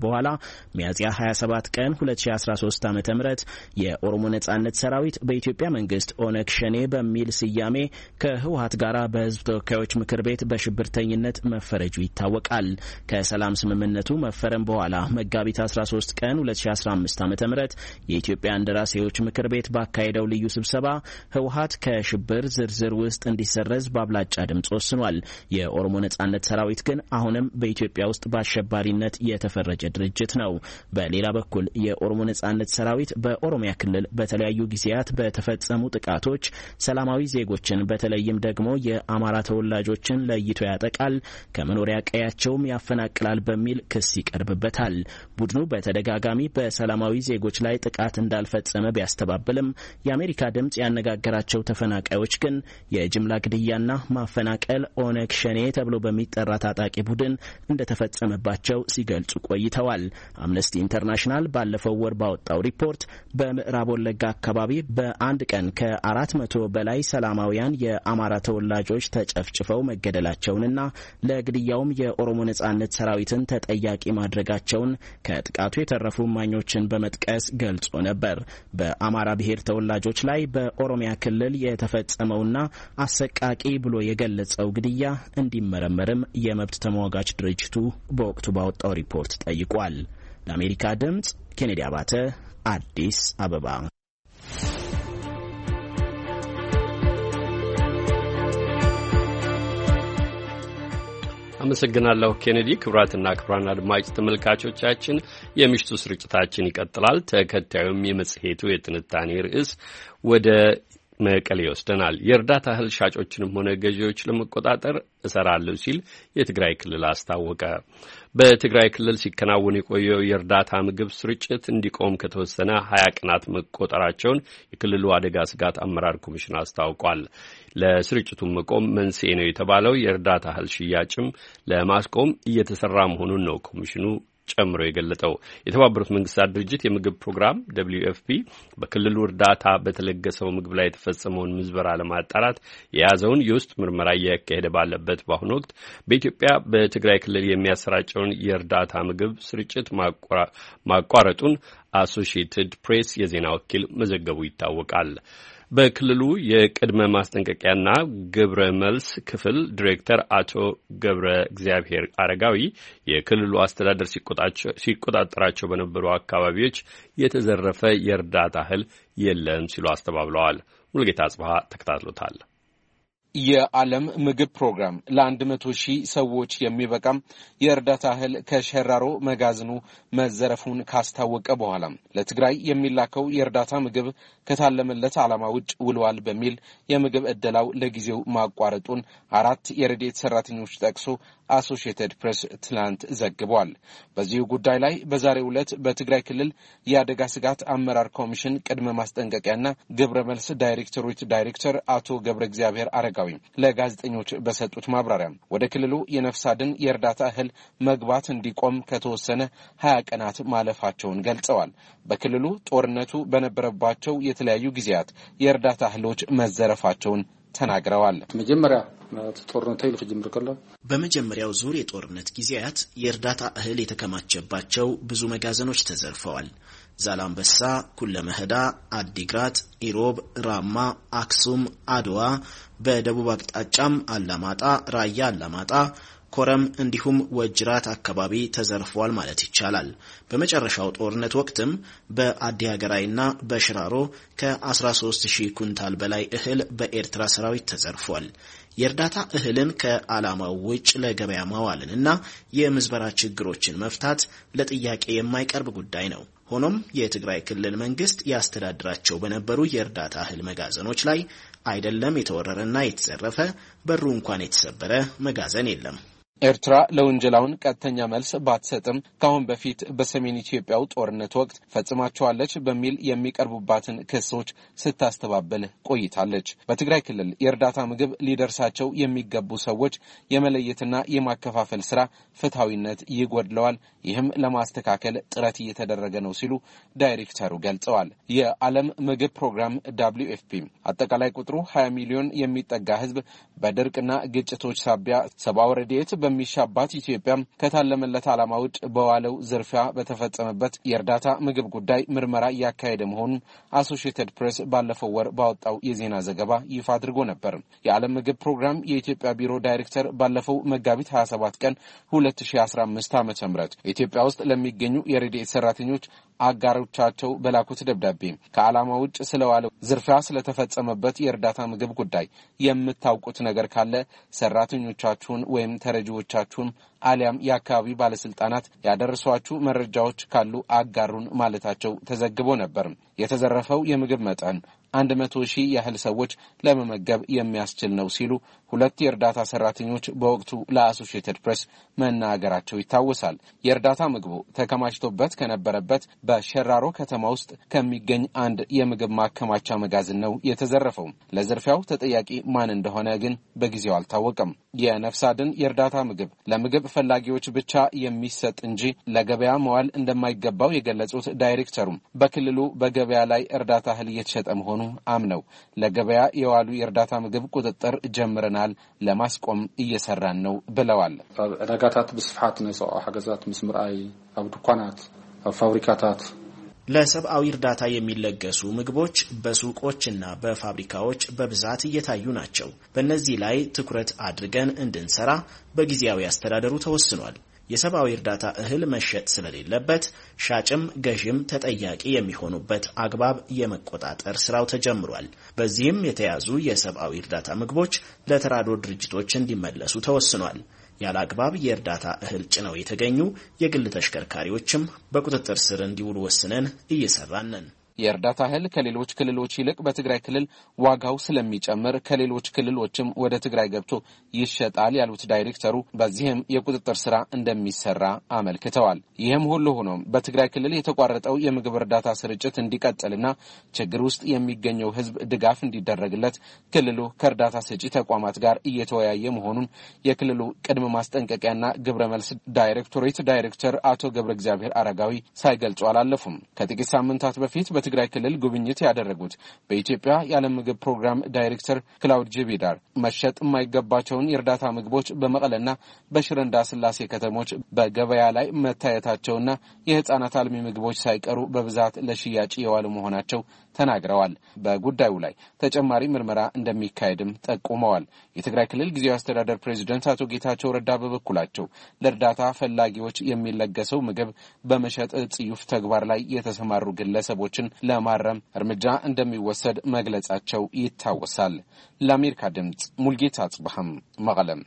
ሚያዝያ ሀያ ሰባት ቀን ሁለት ሺ አስራ ሶስት ዓመተ ምህረት የኦሮሞ ነጻነት ሰራዊት በኢትዮጵያ መንግስት ኦነግ ሸኔ በሚል ስያሜ ከህወሓት ጋር በህዝብ ተወካዮች ምክር ቤት በሽብርተኝነት መፈረጁ ይታወቃል። ከሰላም ስምምነቱ መፈረም በኋላ መጋቢት አስራ ሶስት ቀን ሁለት ሺ አስራ አምስት ዓመተ ምህረት የኢትዮጵያ እንደራሴዎች ምክር ቤት ባካሄደው ልዩ ስብሰባ ህወሓት ከሽብር ዝርዝር ውስጥ እንዲሰረዝ በአብላጫ ድምጽ ወስኗል። የኦሮሞ ነጻነት ሰራዊት ግን አሁንም በኢትዮጵያ ውስጥ በአሸባሪነት የተፈረጀ ድርጅት ነው። በሌላ በኩል የኦሮሞ ነጻነት ሰራዊት በኦሮሚያ ክልል በተለያዩ ጊዜያት በተፈጸሙ ጥቃቶች ሰላማዊ ዜጎችን በተለይም ደግሞ የአማራ ተወላጆችን ለይቶ ያጠቃል፣ ከመኖሪያ ቀያቸውም ያፈናቅላል በሚል ክስ ይቀርብበታል። ቡድኑ በተደጋጋሚ በሰላማዊ ዜጎች ላይ ጥቃት እንዳልፈጸመ ቢያስተባብልም የአሜሪካ ድምጽ ያነጋገራቸው ተፈናቃዮች ግን የጅምላ ግድያና ማፈናቀል ኦነግ ሸኔ ተብሎ በሚጠራ ታጣቂ ቡድን እንደተፈጸመባቸው ሲገልጹ ቆይተዋል። አምነስቲ ኢንተርናሽናል ባለፈው ወር ባወጣው ሪፖርት በምዕራብ ወለጋ አካባቢ በአንድ ቀን ከአራት መቶ በላይ ሰላማውያን የአማራ ተወላጆች ተጨፍጭፈው መገደላቸውንና ለግድያውም የኦሮሞ ነጻነት ሰራዊትን ተጠያቂ ማድረጋቸውን ከጥቃቱ የተረፉ እማኞችን በመጥቀስ ገልጾ ነበር። በአማራ ብሔር ተወላጆች ላይ በኦሮሚያ ክልል የተፈጸመውና አሰቃቂ ብሎ የገለጸው ግድያ እንዲመረመርም የመብት ተሟጋች ድርጅቱ በወቅቱ ባወጣው ሪፖርት ጠይቋል። ለአሜሪካ ድምጽ ኬኔዲ አባተ አዲስ አበባ። አመሰግናለሁ ኬኔዲ። ክቡራትና ክቡራን አድማጭ ተመልካቾቻችን የምሽቱ ስርጭታችን ይቀጥላል። ተከታዩም የመጽሔቱ የትንታኔ ርዕስ ወደ መቀሌ ይወስደናል። የእርዳታ እህል ሻጮችንም ሆነ ገዢዎች ለመቆጣጠር እሰራለሁ ሲል የትግራይ ክልል አስታወቀ። በትግራይ ክልል ሲከናወን የቆየው የእርዳታ ምግብ ስርጭት እንዲቆም ከተወሰነ ሀያ ቀናት መቆጠራቸውን የክልሉ አደጋ ስጋት አመራር ኮሚሽን አስታውቋል። ለስርጭቱ መቆም መንስኤ ነው የተባለው የእርዳታ እህል ሽያጭም ለማስቆም እየተሰራ መሆኑን ነው ኮሚሽኑ ጨምሮ የገለጠው። የተባበሩት መንግስታት ድርጅት የምግብ ፕሮግራም ደብሊው ኤፍ ፒ በክልሉ እርዳታ በተለገሰው ምግብ ላይ የተፈጸመውን ምዝበራ ለማጣራት የያዘውን የውስጥ ምርመራ እያካሄደ ባለበት በአሁኑ ወቅት በኢትዮጵያ በትግራይ ክልል የሚያሰራጨውን የእርዳታ ምግብ ስርጭት ማቋረጡን አሶሺየትድ ፕሬስ የዜና ወኪል መዘገቡ ይታወቃል። በክልሉ የቅድመ ማስጠንቀቂያና ግብረ መልስ ክፍል ዲሬክተር አቶ ገብረ እግዚአብሔር አረጋዊ የክልሉ አስተዳደር ሲቆጣጠራቸው በነበሩ አካባቢዎች የተዘረፈ የእርዳታ እህል የለም ሲሉ አስተባብለዋል። ሙሉጌታ አጽባሃ ተከታትሎታል። የዓለም ምግብ ፕሮግራም ለአንድ መቶ ሺህ ሰዎች የሚበቃም የእርዳታ እህል ከሸራሮ መጋዘኑ መዘረፉን ካስታወቀ በኋላ ለትግራይ የሚላከው የእርዳታ ምግብ ከታለመለት ዓላማ ውጭ ውሏል በሚል የምግብ እደላው ለጊዜው ማቋረጡን አራት የረድኤት ሰራተኞች ጠቅሶ አሶሺየትድ ፕሬስ ትላንት ዘግቧል። በዚሁ ጉዳይ ላይ በዛሬው ዕለት በትግራይ ክልል የአደጋ ስጋት አመራር ኮሚሽን ቅድመ ማስጠንቀቂያና ግብረ መልስ ዳይሬክተሮች ዳይሬክተር አቶ ገብረ እግዚአብሔር አረጋዊ ለጋዜጠኞች በሰጡት ማብራሪያ ወደ ክልሉ የነፍስ አድን የእርዳታ እህል መግባት እንዲቆም ከተወሰነ ሀያ ቀናት ማለፋቸውን ገልጸዋል። በክልሉ ጦርነቱ በነበረባቸው የተለያዩ ጊዜያት የእርዳታ እህሎች መዘረፋቸውን ተናግረዋል። መጀመሪያ ጦርነቱ ይልቅ ጅምር ከለ በመጀመሪያው ዙር የጦርነት ጊዜያት የእርዳታ እህል የተከማቸባቸው ብዙ መጋዘኖች ተዘርፈዋል። ዛላምበሳ፣ ኩለመህዳ፣ አዲግራት፣ ኢሮብ፣ ራማ፣ አክሱም፣ አድዋ፣ በደቡብ አቅጣጫም አላማጣ፣ ራያ አላማጣ፣ ኮረም እንዲሁም ወጅራት አካባቢ ተዘርፏል ማለት ይቻላል። በመጨረሻው ጦርነት ወቅትም በአዲ ሀገራይና በሽራሮ ከ13 ሺህ ኩንታል በላይ እህል በኤርትራ ሰራዊት ተዘርፏል። የእርዳታ እህልን ከዓላማው ውጭ ለገበያ ማዋልንና የምዝበራ ችግሮችን መፍታት ለጥያቄ የማይቀርብ ጉዳይ ነው። ሆኖም የትግራይ ክልል መንግስት ያስተዳድራቸው በነበሩ የእርዳታ እህል መጋዘኖች ላይ አይደለም የተወረረና የተዘረፈ በሩ እንኳን የተሰበረ መጋዘን የለም። ኤርትራ ለወንጀላውን ቀጥተኛ መልስ ባትሰጥም ካሁን በፊት በሰሜን ኢትዮጵያው ጦርነት ወቅት ፈጽማቸዋለች በሚል የሚቀርቡባትን ክሶች ስታስተባበል ቆይታለች። በትግራይ ክልል የእርዳታ ምግብ ሊደርሳቸው የሚገቡ ሰዎች የመለየትና የማከፋፈል ስራ ፍትሐዊነት ይጎድለዋል። ይህም ለማስተካከል ጥረት እየተደረገ ነው ሲሉ ዳይሬክተሩ ገልጸዋል። የዓለም ምግብ ፕሮግራም ደብሊው ኤፍ ፒ አጠቃላይ ቁጥሩ ሀያ ሚሊዮን የሚጠጋ ህዝብ በድርቅና ግጭቶች ሳቢያ ሰብአዊ ረድኤት በሚሻባት ኢትዮጵያ ከታለመለት ዓላማ ውጭ በዋለው ዝርፊያ በተፈጸመበት የእርዳታ ምግብ ጉዳይ ምርመራ ያካሄደ መሆኑን አሶሺየትድ ፕሬስ ባለፈው ወር ባወጣው የዜና ዘገባ ይፋ አድርጎ ነበር። የዓለም ምግብ ፕሮግራም የኢትዮጵያ ቢሮ ዳይሬክተር ባለፈው መጋቢት ሃያ ሰባት ቀን ሁለት ሺህ አስራ አምስት ዓመተ ምህረት ኢትዮጵያ ውስጥ ለሚገኙ የረድኤት ሰራተኞች አጋሮቻቸው በላኩት ደብዳቤ ከዓላማ ውጭ ስለዋለው ዝርፊያ ስለተፈጸመበት የእርዳታ ምግብ ጉዳይ የምታውቁት ነገር ካለ ሰራተኞቻችሁን ወይም ተረጂዎቻችሁን አሊያም የአካባቢ ባለስልጣናት ያደረሷችሁ መረጃዎች ካሉ አጋሩን ማለታቸው ተዘግቦ ነበር። የተዘረፈው የምግብ መጠን አንድ መቶ ሺህ ያህል ሰዎች ለመመገብ የሚያስችል ነው ሲሉ ሁለት የእርዳታ ሰራተኞች በወቅቱ ለአሶሺየትድ ፕሬስ መናገራቸው ይታወሳል። የእርዳታ ምግቡ ተከማችቶበት ከነበረበት በሸራሮ ከተማ ውስጥ ከሚገኝ አንድ የምግብ ማከማቻ መጋዘን ነው የተዘረፈው። ለዝርፊያው ተጠያቂ ማን እንደሆነ ግን በጊዜው አልታወቀም። የነፍስ አድን የእርዳታ ምግብ ለምግብ ፈላጊዎች ብቻ የሚሰጥ እንጂ ለገበያ መዋል እንደማይገባው የገለጹት ዳይሬክተሩም በክልሉ በገበያ ላይ እርዳታ እህል እየተሸጠ መሆኑ አምነው ለገበያ የዋሉ የእርዳታ ምግብ ቁጥጥር ጀምረናል፣ ለማስቆም እየሰራን ነው ብለዋል። ዳጋታት በስፋት ነው ሰው ሐገዛት ምስምራይ አብ ዱካናት አብ ፋብሪካታት ለሰብአዊ እርዳታ የሚለገሱ ምግቦች በሱቆችና በፋብሪካዎች በብዛት እየታዩ ናቸው። በእነዚህ ላይ ትኩረት አድርገን እንድንሰራ በጊዜያዊ አስተዳደሩ ተወስኗል። የሰብአዊ እርዳታ እህል መሸጥ ስለሌለበት ሻጭም ገዥም ተጠያቂ የሚሆኑበት አግባብ የመቆጣጠር ስራው ተጀምሯል። በዚህም የተያዙ የሰብአዊ እርዳታ ምግቦች ለተራድኦ ድርጅቶች እንዲመለሱ ተወስኗል። ያለ አግባብ የእርዳታ እህል ጭነው የተገኙ የግል ተሽከርካሪዎችም በቁጥጥር ስር እንዲውሉ ወስነን እየሰራን ነን። የእርዳታ እህል ከሌሎች ክልሎች ይልቅ በትግራይ ክልል ዋጋው ስለሚጨምር ከሌሎች ክልሎችም ወደ ትግራይ ገብቶ ይሸጣል ያሉት ዳይሬክተሩ በዚህም የቁጥጥር ስራ እንደሚሰራ አመልክተዋል። ይህም ሁሉ ሆኖ በትግራይ ክልል የተቋረጠው የምግብ እርዳታ ስርጭት እንዲቀጥልና ችግር ውስጥ የሚገኘው ሕዝብ ድጋፍ እንዲደረግለት ክልሉ ከእርዳታ ሰጪ ተቋማት ጋር እየተወያየ መሆኑን የክልሉ ቅድመ ማስጠንቀቂያና ግብረ መልስ ዳይሬክቶሬት ዳይሬክተር አቶ ገብረ እግዚአብሔር አረጋዊ ሳይገልጹ አላለፉም። ከጥቂት ሳምንታት በፊት በትግራይ ክልል ጉብኝት ያደረጉት በኢትዮጵያ የዓለም ምግብ ፕሮግራም ዳይሬክተር ክላውድ ጄቢዳር መሸጥ የማይገባቸውን የእርዳታ ምግቦች በመቀለና በሽረ እንዳስላሴ ከተሞች በገበያ ላይ መታየታቸውና የህፃናት አልሚ ምግቦች ሳይቀሩ በብዛት ለሽያጭ የዋሉ መሆናቸው ተናግረዋል። በጉዳዩ ላይ ተጨማሪ ምርመራ እንደሚካሄድም ጠቁመዋል። የትግራይ ክልል ጊዜያዊ አስተዳደር ፕሬዝዳንት አቶ ጌታቸው ረዳ በበኩላቸው ለእርዳታ ፈላጊዎች የሚለገሰው ምግብ በመሸጥ ጽዩፍ ተግባር ላይ የተሰማሩ ግለሰቦችን ለማረም እርምጃ እንደሚወሰድ መግለጻቸው ይታወሳል። ለአሜሪካ ድምጽ ሙልጌታ አጽብሃም መቀለም።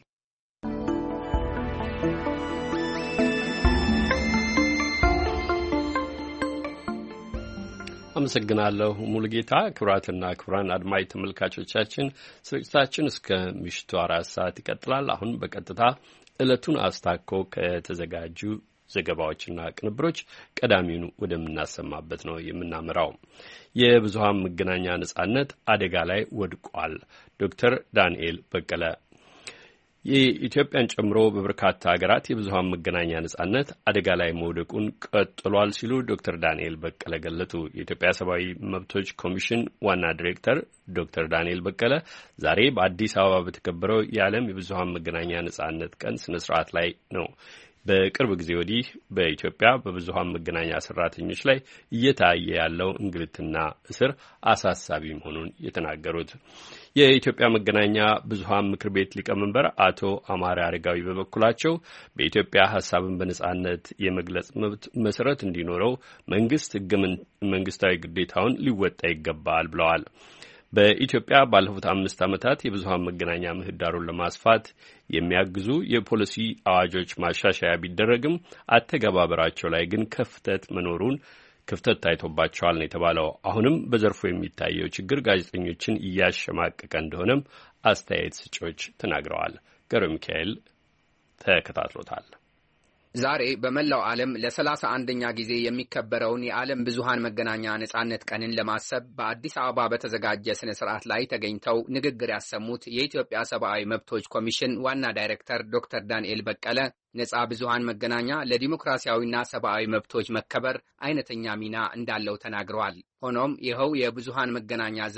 አመሰግናለሁ ሙሉጌታ። ክቡራትና ክቡራን አድማጭ ተመልካቾቻችን ስርጭታችን እስከ ምሽቱ አራት ሰዓት ይቀጥላል። አሁን በቀጥታ ዕለቱን አስታኮ ከተዘጋጁ ዘገባዎችና ቅንብሮች ቀዳሚውን ወደምናሰማበት ነው የምናመራው። የብዙሃን መገናኛ ነጻነት አደጋ ላይ ወድቋል። ዶክተር ዳንኤል በቀለ የኢትዮጵያን ጨምሮ በበርካታ ሀገራት የብዙሃን መገናኛ ነጻነት አደጋ ላይ መውደቁን ቀጥሏል ሲሉ ዶክተር ዳንኤል በቀለ ገለጡ። የኢትዮጵያ ሰብአዊ መብቶች ኮሚሽን ዋና ዲሬክተር ዶክተር ዳንኤል በቀለ ዛሬ በአዲስ አበባ በተከበረው የዓለም የብዙሃን መገናኛ ነጻነት ቀን ስነ ስርዓት ላይ ነው በቅርብ ጊዜ ወዲህ በኢትዮጵያ በብዙሃን መገናኛ ሰራተኞች ላይ እየታየ ያለው እንግልትና እስር አሳሳቢ መሆኑን የተናገሩት የኢትዮጵያ መገናኛ ብዙሃን ምክር ቤት ሊቀመንበር አቶ አማረ አረጋዊ በበኩላቸው በኢትዮጵያ ሀሳብን በነጻነት የመግለጽ መብት መሰረት እንዲኖረው መንግስት ህገ መንግስታዊ ግዴታውን ሊወጣ ይገባል ብለዋል። በኢትዮጵያ ባለፉት አምስት ዓመታት የብዙሃን መገናኛ ምህዳሩን ለማስፋት የሚያግዙ የፖሊሲ አዋጆች ማሻሻያ ቢደረግም አተገባበራቸው ላይ ግን ክፍተት መኖሩን ክፍተት ታይቶባቸዋል ነው የተባለው። አሁንም በዘርፉ የሚታየው ችግር ጋዜጠኞችን እያሸማቀቀ እንደሆነም አስተያየት ሰጪዎች ተናግረዋል። ገብረ ሚካኤል ተከታትሎታል። ዛሬ በመላው ዓለም ለሰላሳ አንደኛ ጊዜ የሚከበረውን የዓለም ብዙሃን መገናኛ ነጻነት ቀንን ለማሰብ በአዲስ አበባ በተዘጋጀ ስነ ስርዓት ላይ ተገኝተው ንግግር ያሰሙት የኢትዮጵያ ሰብአዊ መብቶች ኮሚሽን ዋና ዳይሬክተር ዶክተር ዳንኤል በቀለ ነጻ ብዙሃን መገናኛ ለዲሞክራሲያዊና ሰብአዊ መብቶች መከበር አይነተኛ ሚና እንዳለው ተናግረዋል። ሆኖም ይኸው የብዙሃን መገናኛ ዘርፍ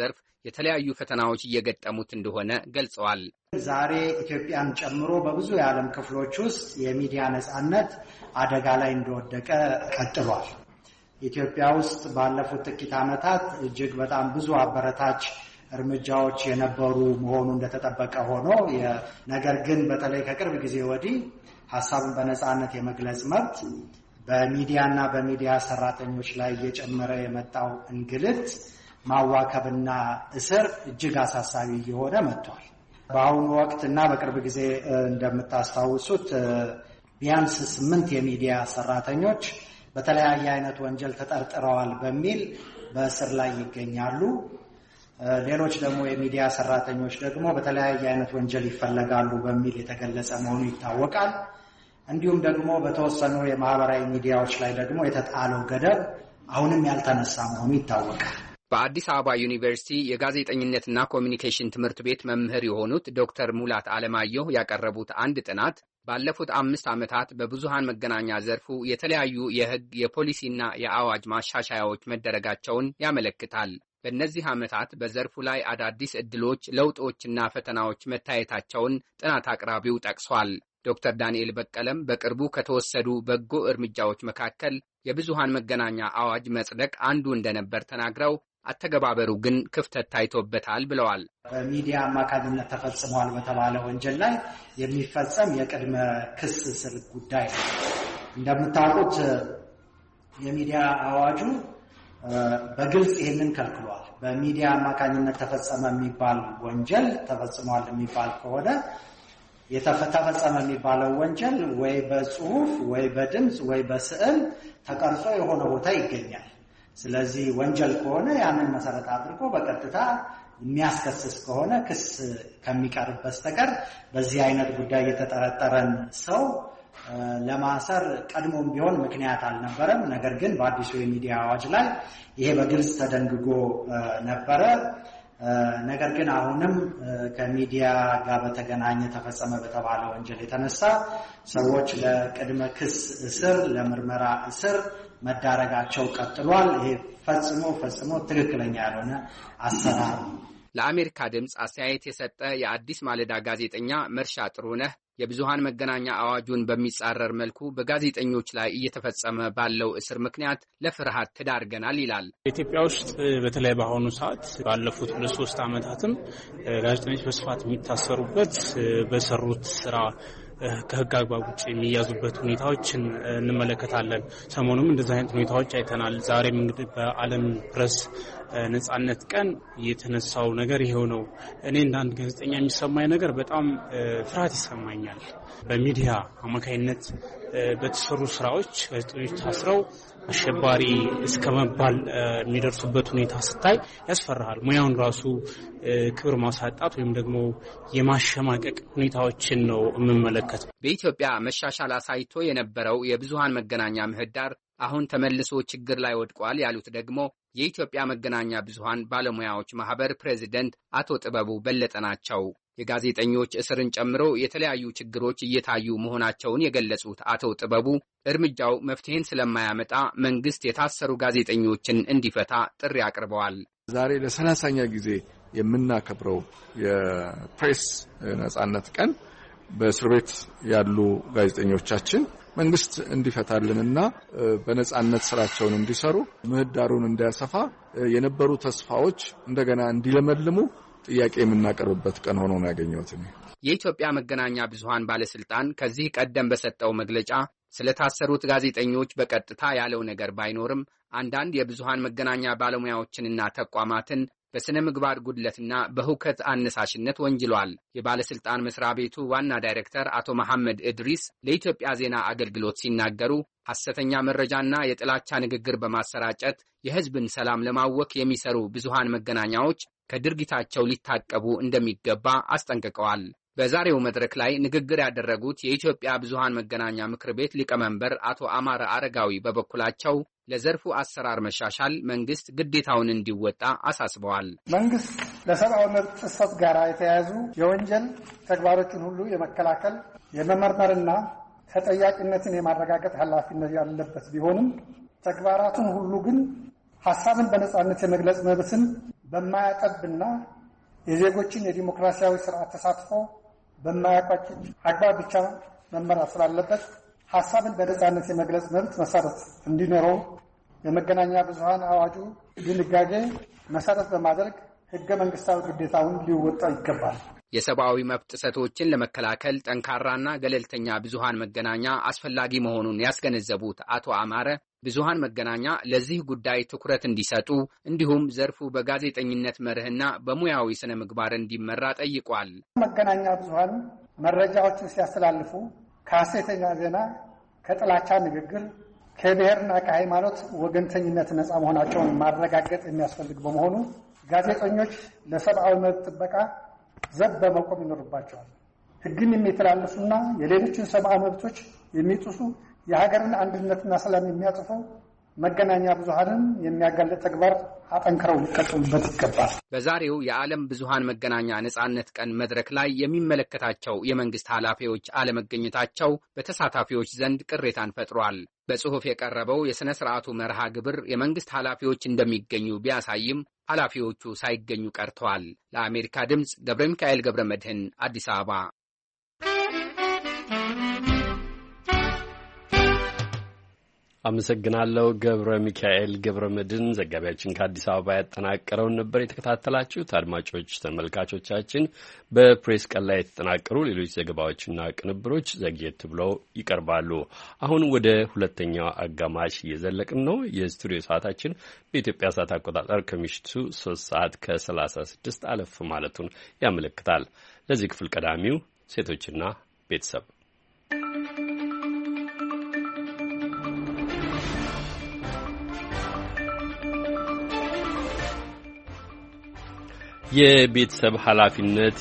የተለያዩ ፈተናዎች እየገጠሙት እንደሆነ ገልጸዋል። ዛሬ ኢትዮጵያን ጨምሮ በብዙ የዓለም ክፍሎች ውስጥ የሚዲያ ነጻነት አደጋ ላይ እንደወደቀ ቀጥሏል። ኢትዮጵያ ውስጥ ባለፉት ጥቂት ዓመታት እጅግ በጣም ብዙ አበረታች እርምጃዎች የነበሩ መሆኑ እንደተጠበቀ ሆኖ ነገር ግን በተለይ ከቅርብ ጊዜ ወዲህ ሐሳብን በነጻነት የመግለጽ መብት በሚዲያና በሚዲያ ሰራተኞች ላይ እየጨመረ የመጣው እንግልት፣ ማዋከብና እስር እጅግ አሳሳቢ እየሆነ መጥቷል። በአሁኑ ወቅትና በቅርብ ጊዜ እንደምታስታውሱት ቢያንስ ስምንት የሚዲያ ሰራተኞች በተለያየ አይነት ወንጀል ተጠርጥረዋል በሚል በእስር ላይ ይገኛሉ። ሌሎች ደግሞ የሚዲያ ሰራተኞች ደግሞ በተለያየ አይነት ወንጀል ይፈለጋሉ በሚል የተገለጸ መሆኑ ይታወቃል። እንዲሁም ደግሞ በተወሰኑ የማህበራዊ ሚዲያዎች ላይ ደግሞ የተጣለው ገደብ አሁንም ያልተነሳ መሆኑ ይታወቃል። በአዲስ አበባ ዩኒቨርሲቲ የጋዜጠኝነትና ኮሚኒኬሽን ትምህርት ቤት መምህር የሆኑት ዶክተር ሙላት አለማየሁ ያቀረቡት አንድ ጥናት ባለፉት አምስት ዓመታት በብዙሃን መገናኛ ዘርፉ የተለያዩ የህግ የፖሊሲና የአዋጅ ማሻሻያዎች መደረጋቸውን ያመለክታል። በእነዚህ ዓመታት በዘርፉ ላይ አዳዲስ ዕድሎች፣ ለውጦችና ፈተናዎች መታየታቸውን ጥናት አቅራቢው ጠቅሷል። ዶክተር ዳንኤል በቀለም በቅርቡ ከተወሰዱ በጎ እርምጃዎች መካከል የብዙሃን መገናኛ አዋጅ መጽደቅ አንዱ እንደነበር ተናግረው አተገባበሩ ግን ክፍተት ታይቶበታል ብለዋል። በሚዲያ አማካኝነት ተፈጽሟል በተባለ ወንጀል ላይ የሚፈጸም የቅድመ ክስ ስር ጉዳይ ነው። እንደምታውቁት የሚዲያ አዋጁ በግልጽ ይህንን ከልክሏል። በሚዲያ አማካኝነት ተፈጸመ የሚባል ወንጀል ተፈጽሟል የሚባል ከሆነ የተፈጸመ የሚባለው ወንጀል ወይ በጽሁፍ ወይ በድምጽ ወይ በስዕል ተቀርጾ የሆነ ቦታ ይገኛል። ስለዚህ ወንጀል ከሆነ ያንን መሰረት አድርጎ በቀጥታ የሚያስከስስ ከሆነ ክስ ከሚቀርብ በስተቀር በዚህ አይነት ጉዳይ የተጠረጠረን ሰው ለማሰር ቀድሞም ቢሆን ምክንያት አልነበረም። ነገር ግን በአዲሱ የሚዲያ አዋጅ ላይ ይሄ በግልጽ ተደንግጎ ነበረ። ነገር ግን አሁንም ከሚዲያ ጋር በተገናኘ ተፈጸመ በተባለ ወንጀል የተነሳ ሰዎች ለቅድመ ክስ እስር፣ ለምርመራ እስር መዳረጋቸው ቀጥሏል። ይሄ ፈጽሞ ፈጽሞ ትክክለኛ ያልሆነ አሰራር ነው። ለአሜሪካ ድምፅ አስተያየት የሰጠ የአዲስ ማለዳ ጋዜጠኛ መርሻ ጥሩነህ የብዙሃን መገናኛ አዋጁን በሚጻረር መልኩ በጋዜጠኞች ላይ እየተፈጸመ ባለው እስር ምክንያት ለፍርሃት ተዳርገናል ይላል። ኢትዮጵያ ውስጥ በተለይ በአሁኑ ሰዓት ባለፉት ሁለት ሶስት ዓመታትም ጋዜጠኞች በስፋት የሚታሰሩበት በሰሩት ስራ ከህግ አግባብ ውጭ የሚያዙበት ሁኔታዎችን እንመለከታለን። ሰሞኑም እንደዚህ አይነት ሁኔታዎች አይተናል። ዛሬም እንግዲህ በዓለም ፕሬስ ነጻነት ቀን የተነሳው ነገር ይሄው ነው። እኔ እንደ አንድ ጋዜጠኛ የሚሰማኝ ነገር በጣም ፍርሃት ይሰማኛል። በሚዲያ አማካይነት በተሰሩ ስራዎች ጋዜጠኞች ታስረው አሸባሪ እስከመባል የሚደርሱበት ሁኔታ ስታይ ያስፈራሃል። ሙያውን ራሱ ክብር ማሳጣት ወይም ደግሞ የማሸማቀቅ ሁኔታዎችን ነው የምመለከተው። በኢትዮጵያ መሻሻል አሳይቶ የነበረው የብዙሃን መገናኛ ምህዳር አሁን ተመልሶ ችግር ላይ ወድቋል ያሉት ደግሞ የኢትዮጵያ መገናኛ ብዙሃን ባለሙያዎች ማህበር ፕሬዚደንት አቶ ጥበቡ በለጠ ናቸው። የጋዜጠኞች እስርን ጨምሮ የተለያዩ ችግሮች እየታዩ መሆናቸውን የገለጹት አቶ ጥበቡ እርምጃው መፍትሄን ስለማያመጣ መንግስት የታሰሩ ጋዜጠኞችን እንዲፈታ ጥሪ አቅርበዋል። ዛሬ ለሰላሳኛ ጊዜ የምናከብረው የፕሬስ ነጻነት ቀን በእስር ቤት ያሉ ጋዜጠኞቻችን መንግስት እንዲፈታልንና በነጻነት ስራቸውን እንዲሰሩ ምህዳሩን እንዲያሰፋ የነበሩ ተስፋዎች እንደገና እንዲለመልሙ ጥያቄ የምናቀርብበት ቀን ሆኖ ነው ያገኘሁት። የኢትዮጵያ መገናኛ ብዙሃን ባለስልጣን ከዚህ ቀደም በሰጠው መግለጫ ስለታሰሩት ጋዜጠኞች በቀጥታ ያለው ነገር ባይኖርም አንዳንድ የብዙሃን መገናኛ ባለሙያዎችንና ተቋማትን በስነ ምግባር ጉድለትና በሁከት አነሳሽነት ወንጅሏል። የባለስልጣን መስሪያ ቤቱ ዋና ዳይሬክተር አቶ መሐመድ እድሪስ ለኢትዮጵያ ዜና አገልግሎት ሲናገሩ ሐሰተኛ መረጃና የጥላቻ ንግግር በማሰራጨት የህዝብን ሰላም ለማወክ የሚሰሩ ብዙሃን መገናኛዎች ከድርጊታቸው ሊታቀቡ እንደሚገባ አስጠንቅቀዋል። በዛሬው መድረክ ላይ ንግግር ያደረጉት የኢትዮጵያ ብዙሃን መገናኛ ምክር ቤት ሊቀመንበር አቶ አማረ አረጋዊ በበኩላቸው ለዘርፉ አሰራር መሻሻል መንግስት ግዴታውን እንዲወጣ አሳስበዋል። መንግስት ለሰብአዊ መብት ጥሰት ጋር የተያያዙ የወንጀል ተግባሮችን ሁሉ የመከላከል የመመርመርና ተጠያቂነትን የማረጋገጥ ኃላፊነት ያለበት ቢሆንም ተግባራቱን ሁሉ ግን ሐሳብን በነጻነት የመግለጽ መብትን በማያጠብና የዜጎችን የዲሞክራሲያዊ ስርዓት ተሳትፎ በማያቋጭ አግባብ ብቻ መመራት ስላለበት ሐሳብን በነጻነት የመግለጽ መብት መሰረት እንዲኖረው የመገናኛ ብዙሃን አዋጁ ድንጋጌ መሰረት በማድረግ ህገ መንግስታዊ ግዴታውን ሊወጣ ይገባል። የሰብአዊ መብት ጥሰቶችን ለመከላከል ጠንካራና ገለልተኛ ብዙሃን መገናኛ አስፈላጊ መሆኑን ያስገነዘቡት አቶ አማረ ብዙሃን መገናኛ ለዚህ ጉዳይ ትኩረት እንዲሰጡ እንዲሁም ዘርፉ በጋዜጠኝነት መርህና በሙያዊ ስነ ምግባር እንዲመራ ጠይቋል። መገናኛ ብዙሃን መረጃዎችን ሲያስተላልፉ ከሐሰተኛ ዜና፣ ከጥላቻ ንግግር፣ ከብሔርና ከሃይማኖት ወገንተኝነት ነፃ መሆናቸውን ማረጋገጥ የሚያስፈልግ በመሆኑ ጋዜጠኞች ለሰብአዊ መብት ጥበቃ ዘብ በመቆም ይኖርባቸዋል። ህግን የሚተላለፉና የሌሎችን ሰብአዊ መብቶች የሚጥሱ የሀገርን አንድነትና ሰላም የሚያጠፉ መገናኛ ብዙሃንን የሚያጋልጥ ተግባር አጠንክረው ሊቀጥሉበት ይገባል። በዛሬው የዓለም ብዙሃን መገናኛ ነጻነት ቀን መድረክ ላይ የሚመለከታቸው የመንግስት ኃላፊዎች አለመገኘታቸው በተሳታፊዎች ዘንድ ቅሬታን ፈጥሯል። በጽሑፍ የቀረበው የሥነ ሥርዓቱ መርሃ ግብር የመንግስት ኃላፊዎች እንደሚገኙ ቢያሳይም ኃላፊዎቹ ሳይገኙ ቀርተዋል። ለአሜሪካ ድምፅ ገብረ ሚካኤል ገብረ መድህን አዲስ አበባ። አመሰግናለሁ ገብረ ሚካኤል ገብረ መድህን። ዘጋቢያችን ከአዲስ አበባ ያጠናቀረውን ነበር የተከታተላችሁት። አድማጮች ተመልካቾቻችን፣ በፕሬስ ቀን ላይ የተጠናቀሩ ሌሎች ዘገባዎችና ቅንብሮች ዘግየት ብለው ይቀርባሉ። አሁን ወደ ሁለተኛው አጋማሽ እየዘለቅን ነው። የስቱዲዮ ሰዓታችን በኢትዮጵያ ሰዓት አቆጣጠር ከምሽቱ ሶስት ሰዓት ከሰላሳ ስድስት አለፍ ማለቱን ያመለክታል። ለዚህ ክፍል ቀዳሚው ሴቶችና ቤተሰብ የቤተሰብ ኃላፊነት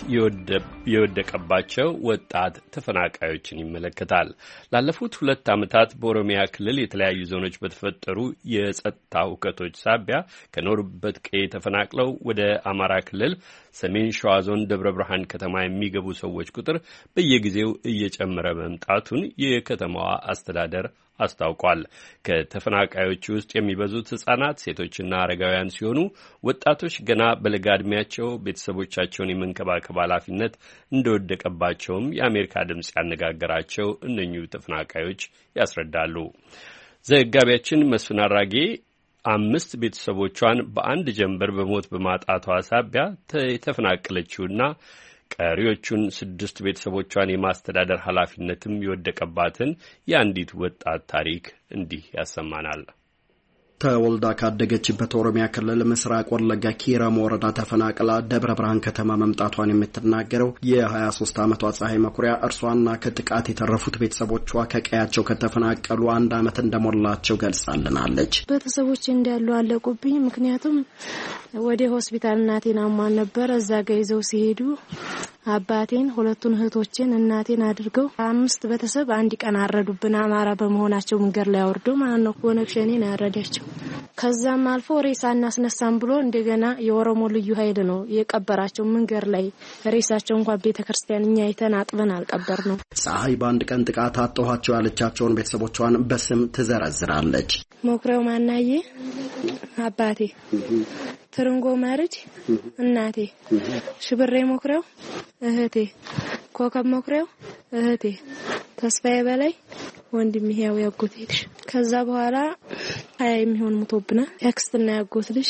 የወደቀባቸው ወጣት ተፈናቃዮችን ይመለከታል። ላለፉት ሁለት ዓመታት በኦሮሚያ ክልል የተለያዩ ዞኖች በተፈጠሩ የጸጥታ ሁከቶች ሳቢያ ከኖሩበት ቀዬ ተፈናቅለው ወደ አማራ ክልል ሰሜን ሸዋ ዞን ደብረ ብርሃን ከተማ የሚገቡ ሰዎች ቁጥር በየጊዜው እየጨመረ መምጣቱን የከተማዋ አስተዳደር አስታውቋል። ከተፈናቃዮቹ ውስጥ የሚበዙት ሕጻናት፣ ሴቶችና አረጋውያን ሲሆኑ ወጣቶች ገና በለጋ ዕድሜያቸው ቤተሰቦቻቸውን የመንከባከብ ኃላፊነት እንደወደቀባቸውም የአሜሪካ ድምፅ ያነጋገራቸው እነኚሁ ተፈናቃዮች ያስረዳሉ። ዘጋቢያችን መስፍን አራጌ አምስት ቤተሰቦቿን በአንድ ጀንበር በሞት በማጣቷ ሳቢያ የተፈናቀለችውና ቀሪዎቹን ስድስት ቤተሰቦቿን የማስተዳደር ኃላፊነትም የወደቀባትን የአንዲት ወጣት ታሪክ እንዲህ ያሰማናል። ተወልዳ ካደገችበት ኦሮሚያ ክልል ምስራቅ ወለጋ ኪረም ወረዳ ተፈናቅላ ደብረ ብርሃን ከተማ መምጣቷን የምትናገረው የ23 ዓመቷ ፀሐይ መኩሪያ እርሷና ከጥቃት የተረፉት ቤተሰቦቿ ከቀያቸው ከተፈናቀሉ አንድ ዓመት እንደሞላቸው ገልጻልናለች። ቤተሰቦች እንዳሉ አለቁብኝ። ምክንያቱም ወደ ሆስፒታል እናቴን አሟን ነበር። እዛ ጋር ይዘው ሲሄዱ አባቴን፣ ሁለቱን እህቶችን፣ እናቴን አድርገው አምስት ቤተሰብ አንድ ቀን አረዱብን። አማራ በመሆናቸው መንገድ ላይ አወርደው ማለት ነው። ወነክሸኔን ያረዳቸው። ከዛም አልፎ ሬሳ እናስነሳም ብሎ እንደገና የኦሮሞ ልዩ ኃይል ነው የቀበራቸው። መንገድ ላይ ሬሳቸው እንኳን ቤተክርስቲያን እኛ አይተን አጥበን አልቀበር ነው። ፀሐይ በአንድ ቀን ጥቃት አጥቷቸው ያለቻቸውን ቤተሰቦቿን በስም ትዘረዝራለች። መኩሪያው ማናዬ አባቴ፣ ትርንጎ ማርጅ እናቴ፣ ሽብሬ መኩሪያው እህቴ፣ ኮከብ መኩሪያው እህቴ፣ ተስፋዬ በላይ ወንድም ይሄው ያጎት ልጅ። ከዛ በኋላ አይ የሚሆን ሞቶብና ያክስትና ያጎት ልጅ።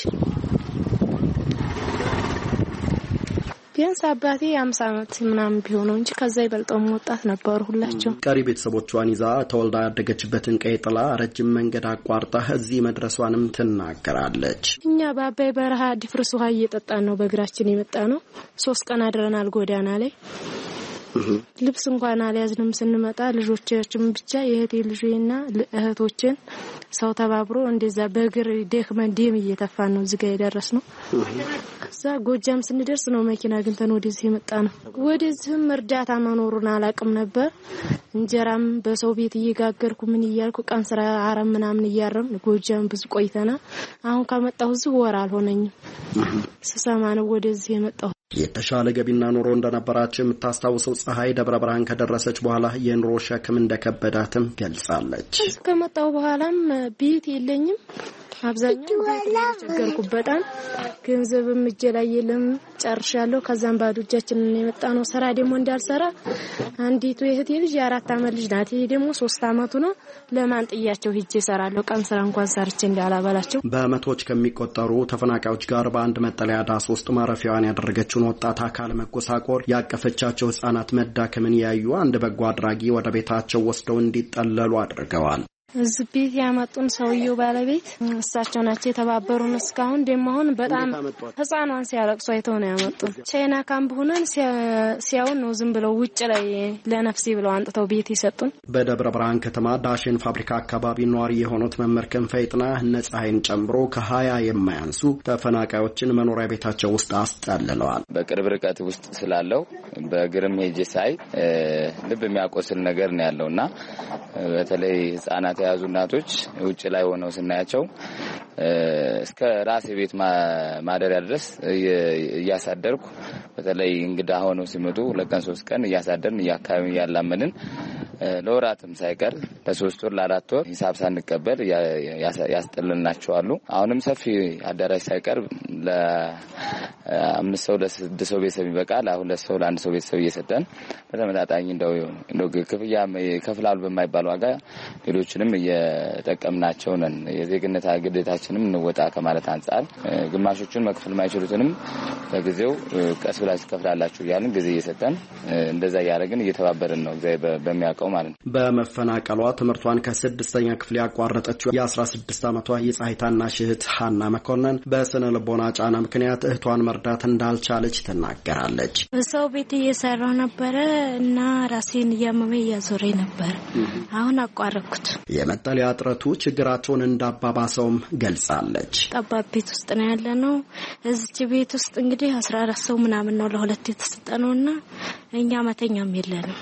ቢያንስ አባቴ አምሳ ዓመት ምናምን ቢሆነው እንጂ ከዛ ይበልጠው ወጣት ነበሩ ሁላቸው። ቀሪ ቤተሰቦቿን ይዛ ተወልዳ ያደገችበትን ቀይ ጥላ ረጅም መንገድ አቋርጣ እዚህ መድረሷንም ትናገራለች። እኛ በአባይ በረሃ ዲፍርስ ውሃ እየጠጣን ነው በእግራችን የመጣ ነው። ሶስት ቀን አድረናል ጎዳና ላይ። ልብስ እንኳን አልያዝንም። ስንመጣ ልጆቻችን ብቻ የእህቴ ልጅና እህቶችን ሰው ተባብሮ እንደዛ በእግር ደክመን ደም እየተፋን ነው እዚህ ጋር የደረስነው። እዛ ጎጃም ስንደርስ ነው መኪና አግኝተን ወደዚህ የመጣ ነው። ወደዚህም እርዳታ መኖሩን አላቅም ነበር። እንጀራም በሰው ቤት እየጋገርኩ ምን እያልኩ ቀን ስራ አረም ምናምን እያረም ጎጃም ብዙ ቆይተና አሁን ከመጣሁ እዚህ ወር አልሆነኝም። ስሰማ ነው ወደዚህ የመጣሁ። የተሻለ ገቢና ኑሮ እንደነበራቸው የምታስታውሰው ፀሐይ ደብረ ብርሃን ከደረሰች በኋላ የኑሮ ሸክም እንደከበዳትም ገልጻለች። ከመጣሁ በኋላም ቤት የለኝም፣ አብዛኛው ተቸገርኩ በጣም ገንዘብም እጄ ላይ የለም ጨርሻለሁ ከዛም ባዶ እጃችንን የመጣ ነው ስራ ደግሞ እንዳልሰራ አንዲቱ እህቴ ልጅ የአራት አመት ልጅ ናት ይሄ ደግሞ ሶስት አመቱ ነው ለማን ጥያቸው ሂጄ እሰራለሁ ቀን ስራ እንኳን ሰርቼ እንዳላበላቸው በመቶዎች ከሚቆጠሩ ተፈናቃዮች ጋር በአንድ መጠለያ ዳስ ውስጥ ማረፊያዋን ያደረገችውን ወጣት አካል መጎሳቆር ያቀፈቻቸው ህጻናት መዳከምን ያዩ አንድ በጎ አድራጊ ወደ ቤታቸው ወስደው እንዲጠለሉ አድርገዋል እዚህ ቤት ያመጡን ሰውየው ባለቤት እሳቸው ናቸው የተባበሩን እስካሁን ደሞ አሁን በጣም ህፃኗን ሲያለቅሱ አይተው ነው ያመጡን ቻይና ካምፕ ሆነን ሲያውን ነው ዝም ብለው ውጭ ላይ ለነፍሴ ብለው አንጥተው ቤት ይሰጡን በደብረ ብርሃን ከተማ ዳሽን ፋብሪካ አካባቢ ኗሪ የሆኑት መምህር ክንፈይጥና ነጻይን ጨምሮ ከሀያ የማያንሱ ተፈናቃዮችን መኖሪያ ቤታቸው ውስጥ አስጠልለዋል በቅርብ ርቀት ውስጥ ስላለው በግርም ሄጄ ሳይ ልብ የሚያቆስል ነገር ነው ያለውና በተለይ ህፃናት ያዙ እናቶች ውጭ ላይ ሆነው ስናያቸው እስከ ራሴ ቤት ማደሪያ ድረስ እያሳደርኩ በተለይ እንግዳ ሆነው ሲመጡ ለቀን ሶስት ቀን እያሳደርን ያካባቢ ያላመንን ለወራትም ሳይቀር ለሶስት ወር ለአራት ወር ሂሳብ ሳንቀበል ያስጠልልናቸው አሉ አሁንም ሰፊ አዳራሽ ሳይቀር ለአምስት ሰው ለስድስት ሰው ቤተሰብ ይበቃል አሁን ለሰው ለአንድ ሰው ቤተሰብ እየሰጠን በተመጣጣኝ እንደው እንደው ክፍያ ከፍላሉ በማይባል ዋጋ ሌሎችንም እየተጠቀምናቸው ነን የዜግነት ግዴታችንም እንወጣ ከማለት አንፃር ግማሾቹን መክፈል ማይችሉትንም ለጊዜው ቀስ ብላችሁ ከፍላላችሁ ያልን ጊዜ እየሰጠን እንደዛ ያረጋግን እየተባበረን ነው በሚያቀው ማለት ነው በመፈናቀሏ ትምርቷን ከስድስተኛ ክፍል ያቋረጠችው የ16 ዓመቷ የጻይታና ሽህት ሀና መኮንን በስነ ልቦና ጫና ምክንያት እህቷን መርዳት እንዳልቻለች ተናገራለች ሰው ቤት እየሰራው ነበር እና ራሴን ያመመኝ ያዞሬ ነበር አሁን አቋረጥኩት የመጠለያ ጥረቱ ችግራቸውን እንዳባባሰውም ገልጻለች ጠባብ ቤት ውስጥ ነው ያለነው እዚች ቤት ውስጥ እንግዲህ አስራ አራት ሰው ምናምን ነው ለሁለት የተሰጠነውና እኛ መተኛም የለንም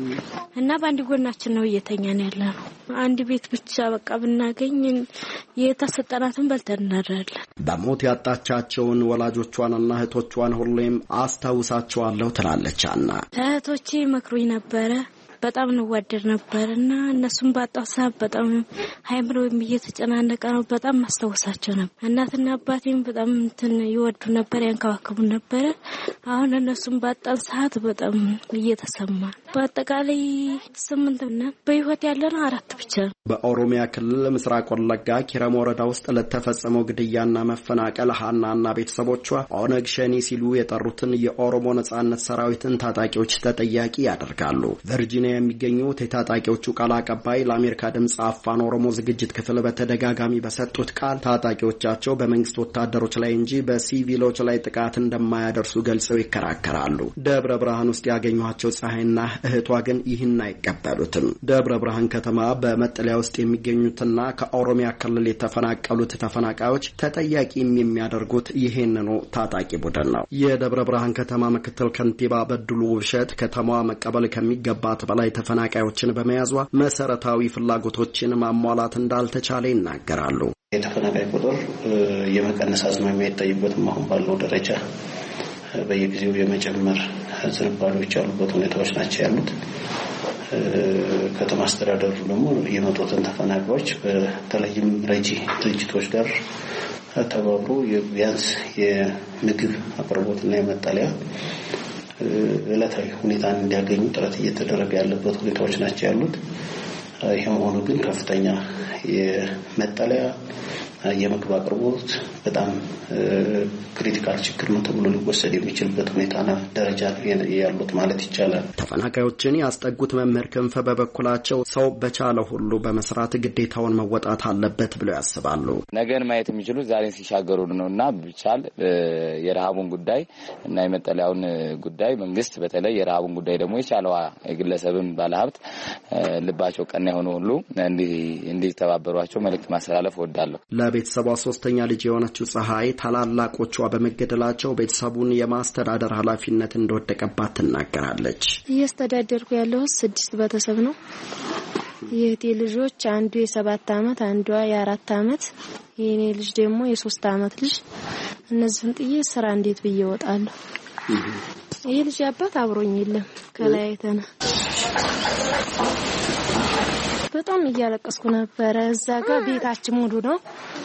እና ባንዲ ጎናችን ነው እየተኛን ያለነው አንድ ቤት ብቻ በቃ ብናገኝ የተሰጠናትን በልተን እናድራለን በሞት ያጣቻቸውን ወላጆቿንና እህቶቿን ሁሌም አስታውሳቸዋለሁ ትላለች አና እህቶቼ መክሩኝ ነበር በጣም ነው ወደር ነበርና እነሱም ባጣሳብ በጣም ሃይምሮም እየተጨናነቀ ነው በጣም ማስተዋሳቸው ነበር እናትና አባቴም በጣም እንትን ይወዱ ነበር ያንከባከቡ ነበር አሁን እነሱም ባጣን ሰዓት በጣም እየተሰማ በአጠቃላይ ስምንት ነን በህይወት ያለነው አራት ብቻ በኦሮሚያ ክልል ምስራቅ ወለጋ ኪረም ወረዳ ውስጥ ለተፈጸመው ግድያና መፈናቀል ሀናና ቤተሰቦቿ ኦነግ ሸኔ ሲሉ የጠሩትን የኦሮሞ ነጻነት ሰራዊትን ታጣቂዎች ተጠያቂ ያደርጋሉ ቨርጂኒያ የሚገኙት የታጣቂዎቹ ቃል አቀባይ ለአሜሪካ ድምጽ አፋን ኦሮሞ ዝግጅት ክፍል በተደጋጋሚ በሰጡት ቃል ታጣቂዎቻቸው በመንግስት ወታደሮች ላይ እንጂ በሲቪሎች ላይ ጥቃት እንደማያደርሱ ገልጸው ይከራከራሉ ደብረ ብርሃን ውስጥ ያገኙቸው ፀሐይና እህቷ ግን ይህን አይቀበሉትም ደብረ ብርሃን ከተማ በመጠለያ ውስጥ የሚገኙትና ከኦሮሚያ ክልል የተፈናቀሉት ተፈናቃዮች ተጠያቂ የሚያደርጉት ይሄንኑ ታጣቂ ቡድን ነው የደብረ ብርሃን ከተማ ምክትል ከንቲባ በድሉ ውብሸት ከተማዋ መቀበል ከሚገባት በላይ ተፈናቃዮችን በመያዟ መሰረታዊ ፍላጎቶችን ማሟላት እንዳልተቻለ ይናገራሉ የተፈናቃይ ቁጥር የመቀነስ አዝማሚያ ይታይበትም አሁን ባለው ደረጃ በየጊዜው የመጨመር ዝርባሎች ያሉበት ሁኔታዎች ናቸው ያሉት ከተማ አስተዳደሩ ደግሞ የመጡትን ተፈናቃዮች በተለይም ረጂ ድርጅቶች ጋር ተባብሮ ቢያንስ የምግብ አቅርቦትና የመጠለያ ዕለታዊ ሁኔታን እንዲያገኙ ጥረት እየተደረገ ያለበት ሁኔታዎች ናቸው ያሉት ይሄም ሆኖ ግን ከፍተኛ የመጠለያ የምግብ አቅርቦት በጣም ክሪቲካል ችግር ነው ተብሎ ሊወሰድ የሚችልበት ሁኔታና ደረጃ ያሉት ማለት ይቻላል ተፈናቃዮችን ያስጠጉት መምህር ክንፈ በበኩላቸው ሰው በቻለ ሁሉ በመስራት ግዴታውን መወጣት አለበት ብለው ያስባሉ ነገን ማየት የሚችሉ ዛሬን ሲሻገሩ ነውና ብቻል የረሃቡን ጉዳይ እና የመጠለያውን ጉዳይ መንግስት በተለይ የረሃቡን ጉዳይ ደግሞ የቻለው የግለሰብም ባለሀብት ልባቸው ቀና የሆኑ ሁሉ እንዲህ እንዲህ ተባበሯቸው መልእክት ማስተላለፍ ወዳለሁ ለቤተሰቧ ሶስተኛ ልጅ የሆነችው ፀሐይ ታላላቆቿ በመገደላቸው ቤተሰቡን የማስተዳደር ኃላፊነት እንደወደቀባት ትናገራለች እያስተዳደርኩ ያለው ስድስት ቤተሰብ ነው የቴ ልጆች አንዱ የሰባት አመት አንዷ የአራት አመት የኔ ልጅ ደግሞ የሶስት አመት ልጅ እነዚህን ጥዬ ስራ እንዴት ብዬ እወጣለሁ ይሄ ልጅ አባት አብሮኝ የለም ከላይተና በጣም እያለቀስኩ ነበር። እዛ ጋር ቤታችን ሙሉ ነው።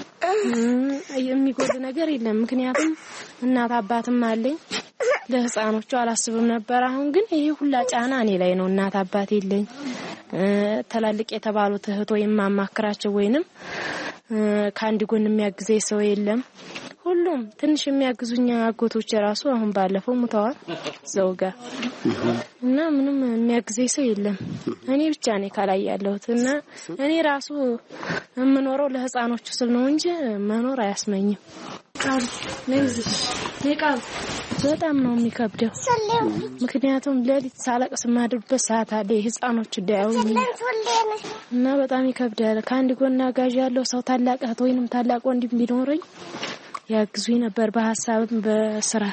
የሚጎል ነገር የለም። ምክንያቱም እናት አባትም አለኝ። ለህፃኖቹ አላስብም ነበር። አሁን ግን ይሄ ሁላ ጫና እኔ ላይ ነው። እናት አባት የለኝ። ተላልቅ የተባሉት እህት ወይም ማማክራቸው ወይንም ካንዲ ጎን የሚያግዘኝ ሰው የለም። ሁሉም ትንሽ የሚያግዙኛ አጎቶች ራሱ አሁን ባለፈው ሙተዋል ዘውጋ እና ምንም የሚያግዘኝ ሰው የለም። እኔ ብቻ ነኝ ካላይ ያለሁት እና እኔ ራሱ የምኖረው ለህፃኖቹ ስል ነው እንጂ መኖር አያስመኝም። ቃል ነዚህ ነቃል በጣም ነው የሚከብደው። ምክንያቱም ለሊት ሳለቅስ ማድርበት ሰዓት አለ ህፃኖቹ ዳያውኝ እና በጣም ይከብዳል። ካንዲ ጎን አጋዥ ያለው ሰው ታላቅ እህት ወይንም ታላቅ ወንድም ቢኖረኝ ያግዙኝ ነበር በሐሳብም በስራ።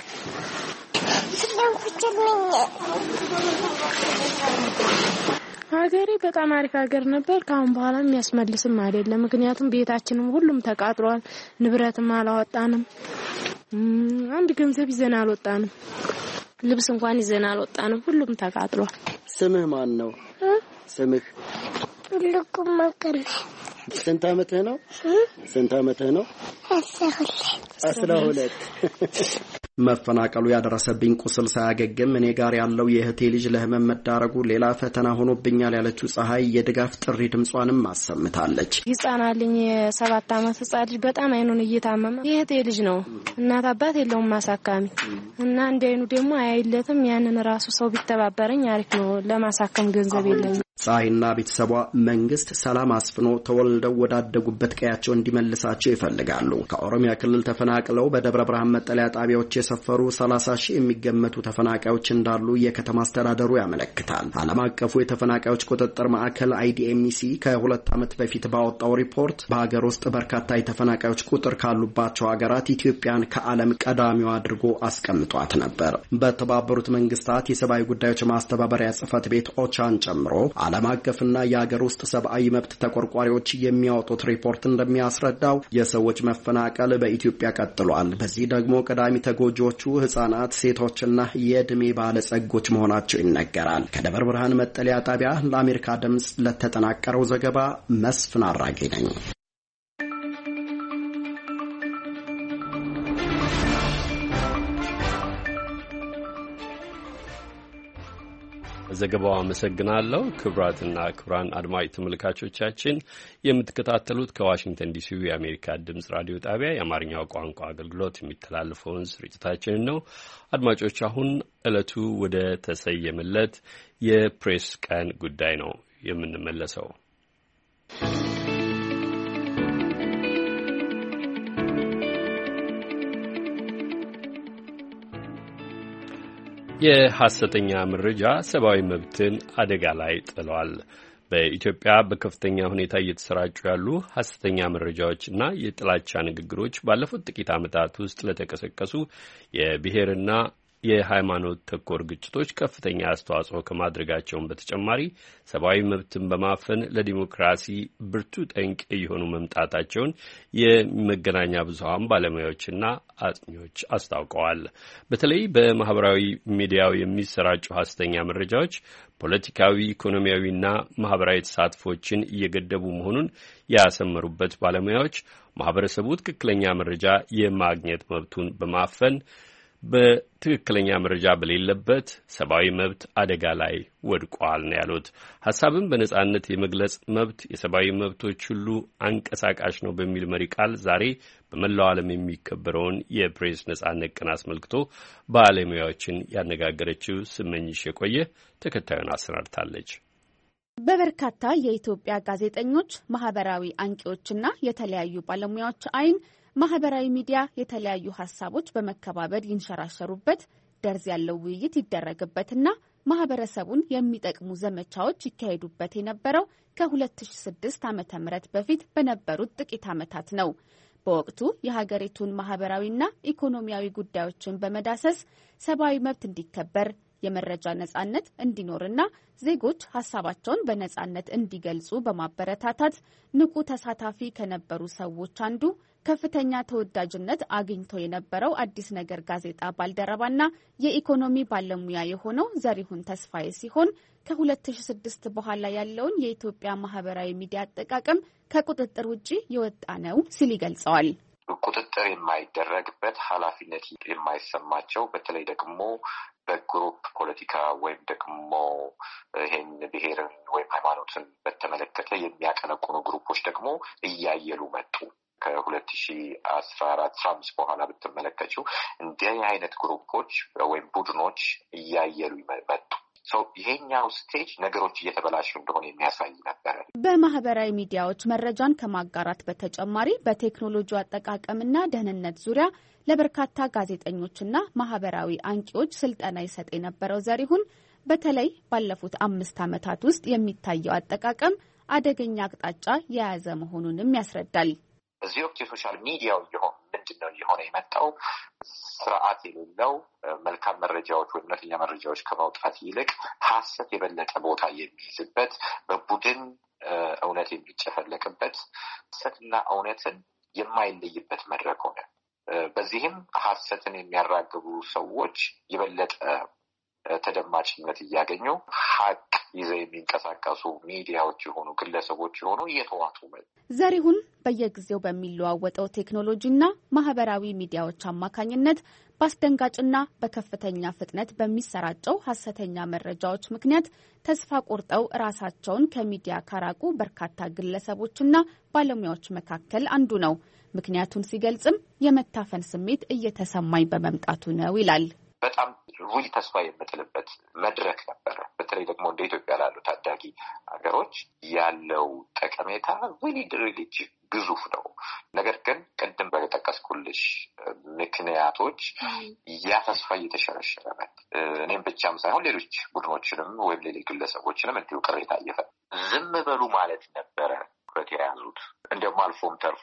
ሀገሬ በጣም አሪፍ ሀገር ነበር። ካሁን በኋላ የሚያስመልስም አይደለም። ምክንያቱም ቤታችንም ሁሉም ተቃጥሏል። ንብረትም አላወጣንም። አንድ ገንዘብ ይዘን አልወጣንም። ልብስ እንኳን ይዘን አልወጣንም። ሁሉም ተቃጥሏል። ስምህ ማን ነው? ስምህ ሁሉም ማከለ ስንት አመትህ ነው? ስንት አመትህ ነው? አስራ ሁለት መፈናቀሉ ያደረሰብኝ ቁስል ሳያገግም እኔ ጋር ያለው የእህቴ ልጅ ለህመም መዳረጉ ሌላ ፈተና ሆኖብኛል ያለችው ፀሐይ የድጋፍ ጥሪ ድምጿንም አሰምታለች። ይጻናልኝ የሰባት አመት ህጻን ልጅ በጣም አይኑን እየታመመ የእህቴ ልጅ ነው። እናት አባት የለውም ማሳካሚ እና እንደይኑ ደግሞ አይለትም። ያንን ራሱ ሰው ቢተባበረኝ አሪፍ ነው። ለማሳከም ገንዘብ የለኝም። ፀሐይና ቤተሰቧ መንግስት ሰላም አስፍኖ ተወልደው ወዳደጉበት ቀያቸው እንዲመልሳቸው ይፈልጋሉ። ከኦሮሚያ ክልል ተፈናቅለው በደብረ ብርሃን መጠለያ ጣቢያዎች የሰፈሩ ሰላሳ ሺህ የሚገመቱ ተፈናቃዮች እንዳሉ የከተማ አስተዳደሩ ያመለክታል። ዓለም አቀፉ የተፈናቃዮች ቁጥጥር ማዕከል አይዲኤምሲ ከሁለት ዓመት በፊት ባወጣው ሪፖርት በሀገር ውስጥ በርካታ የተፈናቃዮች ቁጥር ካሉባቸው ሀገራት ኢትዮጵያን ከዓለም ቀዳሚው አድርጎ አስቀምጧት ነበር። በተባበሩት መንግስታት የሰብአዊ ጉዳዮች ማስተባበሪያ ጽህፈት ቤት ኦቻን ጨምሮ ዓለም አቀፍና የሀገር ውስጥ ሰብአዊ መብት ተቆርቋሪዎች የሚያወጡት ሪፖርት እንደሚያስረዳው የሰዎች መፈናቀል በኢትዮጵያ ቀጥሏል። በዚህ ደግሞ ቀዳሚ ተጎጂዎቹ ህጻናት፣ ሴቶችና የእድሜ ባለጸጎች መሆናቸው ይነገራል። ከደብረ ብርሃን መጠለያ ጣቢያ ለአሜሪካ ድምጽ ለተጠናቀረው ዘገባ መስፍን አራጌ ነኝ። ዘገባው አመሰግናለሁ። ክቡራትና ክቡራን አድማጭ ተመልካቾቻችን የምትከታተሉት ከዋሽንግተን ዲሲ የአሜሪካ ድምጽ ራዲዮ ጣቢያ የአማርኛው ቋንቋ አገልግሎት የሚተላለፈውን ስርጭታችንን ነው። አድማጮች አሁን ዕለቱ ወደ ተሰየመለት የፕሬስ ቀን ጉዳይ ነው የምንመለሰው። የሐሰተኛ መረጃ ሰብአዊ መብትን አደጋ ላይ ጥሏል። በኢትዮጵያ በከፍተኛ ሁኔታ እየተሰራጩ ያሉ ሐሰተኛ መረጃዎችና የጥላቻ ንግግሮች ባለፉት ጥቂት ዓመታት ውስጥ ለተቀሰቀሱ የብሔርና የሃይማኖት ተኮር ግጭቶች ከፍተኛ አስተዋጽኦ ከማድረጋቸውን በተጨማሪ ሰብአዊ መብትን በማፈን ለዲሞክራሲ ብርቱ ጠንቅ እየሆኑ መምጣታቸውን የመገናኛ ብዙኃን ባለሙያዎችና አጥኚዎች አስታውቀዋል። በተለይ በማህበራዊ ሚዲያው የሚሰራጩ ሐሰተኛ መረጃዎች ፖለቲካዊ፣ ኢኮኖሚያዊና ማህበራዊ ተሳትፎችን እየገደቡ መሆኑን ያሰመሩበት ባለሙያዎች ማህበረሰቡ ትክክለኛ መረጃ የማግኘት መብቱን በማፈን በትክክለኛ መረጃ በሌለበት ሰብአዊ መብት አደጋ ላይ ወድቋል ነው ያሉት። ሐሳብን በነጻነት የመግለጽ መብት የሰብአዊ መብቶች ሁሉ አንቀሳቃሽ ነው በሚል መሪ ቃል ዛሬ በመላው ዓለም የሚከበረውን የፕሬስ ነጻነት ቀን አስመልክቶ ባለሙያዎችን ያነጋገረችው ስመኝሽ የቆየ ተከታዩን አሰናድታለች። በበርካታ የኢትዮጵያ ጋዜጠኞች፣ ማህበራዊ አንቂዎችና የተለያዩ ባለሙያዎች አይን ማህበራዊ ሚዲያ የተለያዩ ሐሳቦች በመከባበር ይንሸራሸሩበት፣ ደርዝ ያለው ውይይት ይደረግበትና ማህበረሰቡን የሚጠቅሙ ዘመቻዎች ይካሄዱበት የነበረው ከሁለት ሺህ ስድስት ዓመተ ምህረት በፊት በነበሩት ጥቂት ዓመታት ነው። በወቅቱ የሀገሪቱን ማህበራዊና ኢኮኖሚያዊ ጉዳዮችን በመዳሰስ ሰብአዊ መብት እንዲከበር፣ የመረጃ ነጻነት እንዲኖርና ዜጎች ሐሳባቸውን በነጻነት እንዲገልጹ በማበረታታት ንቁ ተሳታፊ ከነበሩ ሰዎች አንዱ ከፍተኛ ተወዳጅነት አግኝቶ የነበረው አዲስ ነገር ጋዜጣ ባልደረባና የኢኮኖሚ ባለሙያ የሆነው ዘሪሁን ተስፋዬ ሲሆን ከሁለት ሺህ ስድስት በኋላ ያለውን የኢትዮጵያ ማህበራዊ ሚዲያ አጠቃቀም ከቁጥጥር ውጪ የወጣ ነው ሲል ይገልጸዋል። ቁጥጥር የማይደረግበት ኃላፊነት የማይሰማቸው በተለይ ደግሞ በግሩፕ ፖለቲካ ወይም ደግሞ ይሄን ብሔርን ወይም ሃይማኖትን በተመለከተ የሚያቀነቁኑ ግሩፖች ደግሞ እያየሉ መጡ። ከሁለት ሺህ አስራ አራት አስራ አምስት በኋላ ብትመለከቱ እንዲህ አይነት ግሩፖች ወይም ቡድኖች እያየሉ መጡ። ሶ ይሄኛው ስቴጅ ነገሮች እየተበላሹ እንደሆነ የሚያሳይ ነበር። በማህበራዊ ሚዲያዎች መረጃን ከማጋራት በተጨማሪ በቴክኖሎጂ አጠቃቀምና ደህንነት ዙሪያ ለበርካታ ጋዜጠኞችና ማህበራዊ አንቂዎች ስልጠና ይሰጥ የነበረው ዘሪሁን በተለይ ባለፉት አምስት ዓመታት ውስጥ የሚታየው አጠቃቀም አደገኛ አቅጣጫ የያዘ መሆኑንም ያስረዳል። በዚህ ወቅት የሶሻል ሚዲያው ይሆን ምንድነው የሆነ የመጣው ስርዓት የሌለው መልካም መረጃዎች ወይም እውነተኛ መረጃዎች ከመውጣት ይልቅ ሐሰት የበለጠ ቦታ የሚይዝበት በቡድን እውነት የሚጨፈለቅበት ሐሰትና እውነትን የማይለይበት መድረክ ሆነ። በዚህም ሐሰትን የሚያራግቡ ሰዎች የበለጠ ተደማጭነት እያገኙ ሀቅ ይዘው የሚንቀሳቀሱ ሚዲያዎች የሆኑ ግለሰቦች የሆኑ እየተዋጡ መጡ። ዘሪሁን በየጊዜው በሚለዋወጠው ቴክኖሎጂና ማህበራዊ ሚዲያዎች አማካኝነት በአስደንጋጭና በከፍተኛ ፍጥነት በሚሰራጨው ሐሰተኛ መረጃዎች ምክንያት ተስፋ ቆርጠው ራሳቸውን ከሚዲያ ካራቁ በርካታ ግለሰቦችና ባለሙያዎች መካከል አንዱ ነው። ምክንያቱን ሲገልጽም የመታፈን ስሜት እየተሰማኝ በመምጣቱ ነው ይላል። በጣም ሩል ተስፋ የምጥልበት መድረክ ነበረ። በተለይ ደግሞ እንደ ኢትዮጵያ ላሉ ታዳጊ ሀገሮች ያለው ጠቀሜታ ሪሊ ሪሊ ግዙፍ ነው። ነገር ግን ቅድም በጠቀስኩልሽ ምክንያቶች ያ ተስፋ እየተሸረሸረ ነው። እኔም ብቻም ሳይሆን ሌሎች ቡድኖችንም ወይም ሌሎች ግለሰቦችንም እንዲሁ ቅሬታ እየፈ ዝም በሉ ማለት ነበረ የተያዙት። እንደውም አልፎም ተርፎ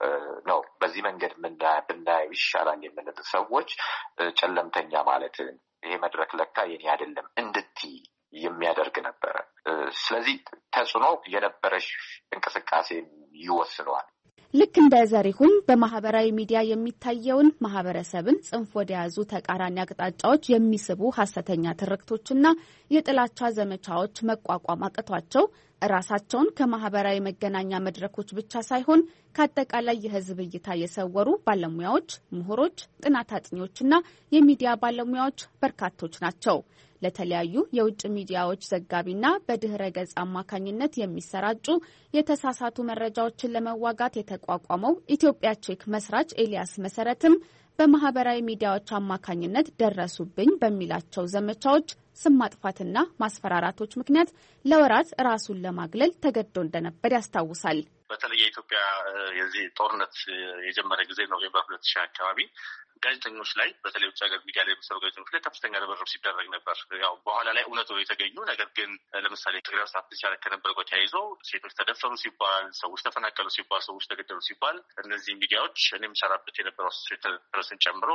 ነው በዚህ መንገድ ብናየው ይሻላል የምንል ሰዎች ጨለምተኛ ማለት ይሄ መድረክ ለካ የኔ አይደለም እንድትይ የሚያደርግ ነበረ። ስለዚህ ተጽዕኖ የነበረሽ እንቅስቃሴ ይወስነዋል። ልክ እንደ ዘሪሁን በማህበራዊ ሚዲያ የሚታየውን ማህበረሰብን ጽንፍ ወደ ያዙ ተቃራኒ አቅጣጫዎች የሚስቡ ሐሰተኛ ትርክቶችና የጥላቻ ዘመቻዎች መቋቋም አቅቷቸው ራሳቸውን ከማህበራዊ መገናኛ መድረኮች ብቻ ሳይሆን ከአጠቃላይ የሕዝብ እይታ የሰወሩ ባለሙያዎች፣ ምሁሮች፣ ጥናት አጥኚዎችና የሚዲያ ባለሙያዎች በርካቶች ናቸው። ለተለያዩ የውጭ ሚዲያዎች ዘጋቢና በድህረ ገጽ አማካኝነት የሚሰራጩ የተሳሳቱ መረጃዎችን ለመዋጋት የተቋቋመው ኢትዮጵያ ቼክ መስራች ኤልያስ መሰረትም በማህበራዊ ሚዲያዎች አማካኝነት ደረሱብኝ በሚላቸው ዘመቻዎች፣ ስም ማጥፋትና ማስፈራራቶች ምክንያት ለወራት ራሱን ለማግለል ተገዶ እንደነበር ያስታውሳል። በተለይ የኢትዮጵያ የዚህ ጦርነት የጀመረ ጊዜ ኖቬምበር ሁለት ሺህ አካባቢ ጋዜጠኞች ላይ በተለይ ውጭ ሀገር ሚዲያ ላይ የሚሰሩ ጋዜጠኞች ላይ ከፍተኛ ርብርብ ሲደረግ ነበር። ያው በኋላ ላይ እውነት ነው የተገኙ። ነገር ግን ለምሳሌ ትግራይ ውስጥ አፍሪካ ከነበረ ጋር ተያይዞ ሴቶች ተደፈሩ ሲባል፣ ሰዎች ተፈናቀሉ ሲባል፣ ሰዎች ተገደሉ ሲባል እነዚህ ሚዲያዎች እኔ የምሰራበት የነበረው አሶሲኤትድ ፕሬስን ጨምሮ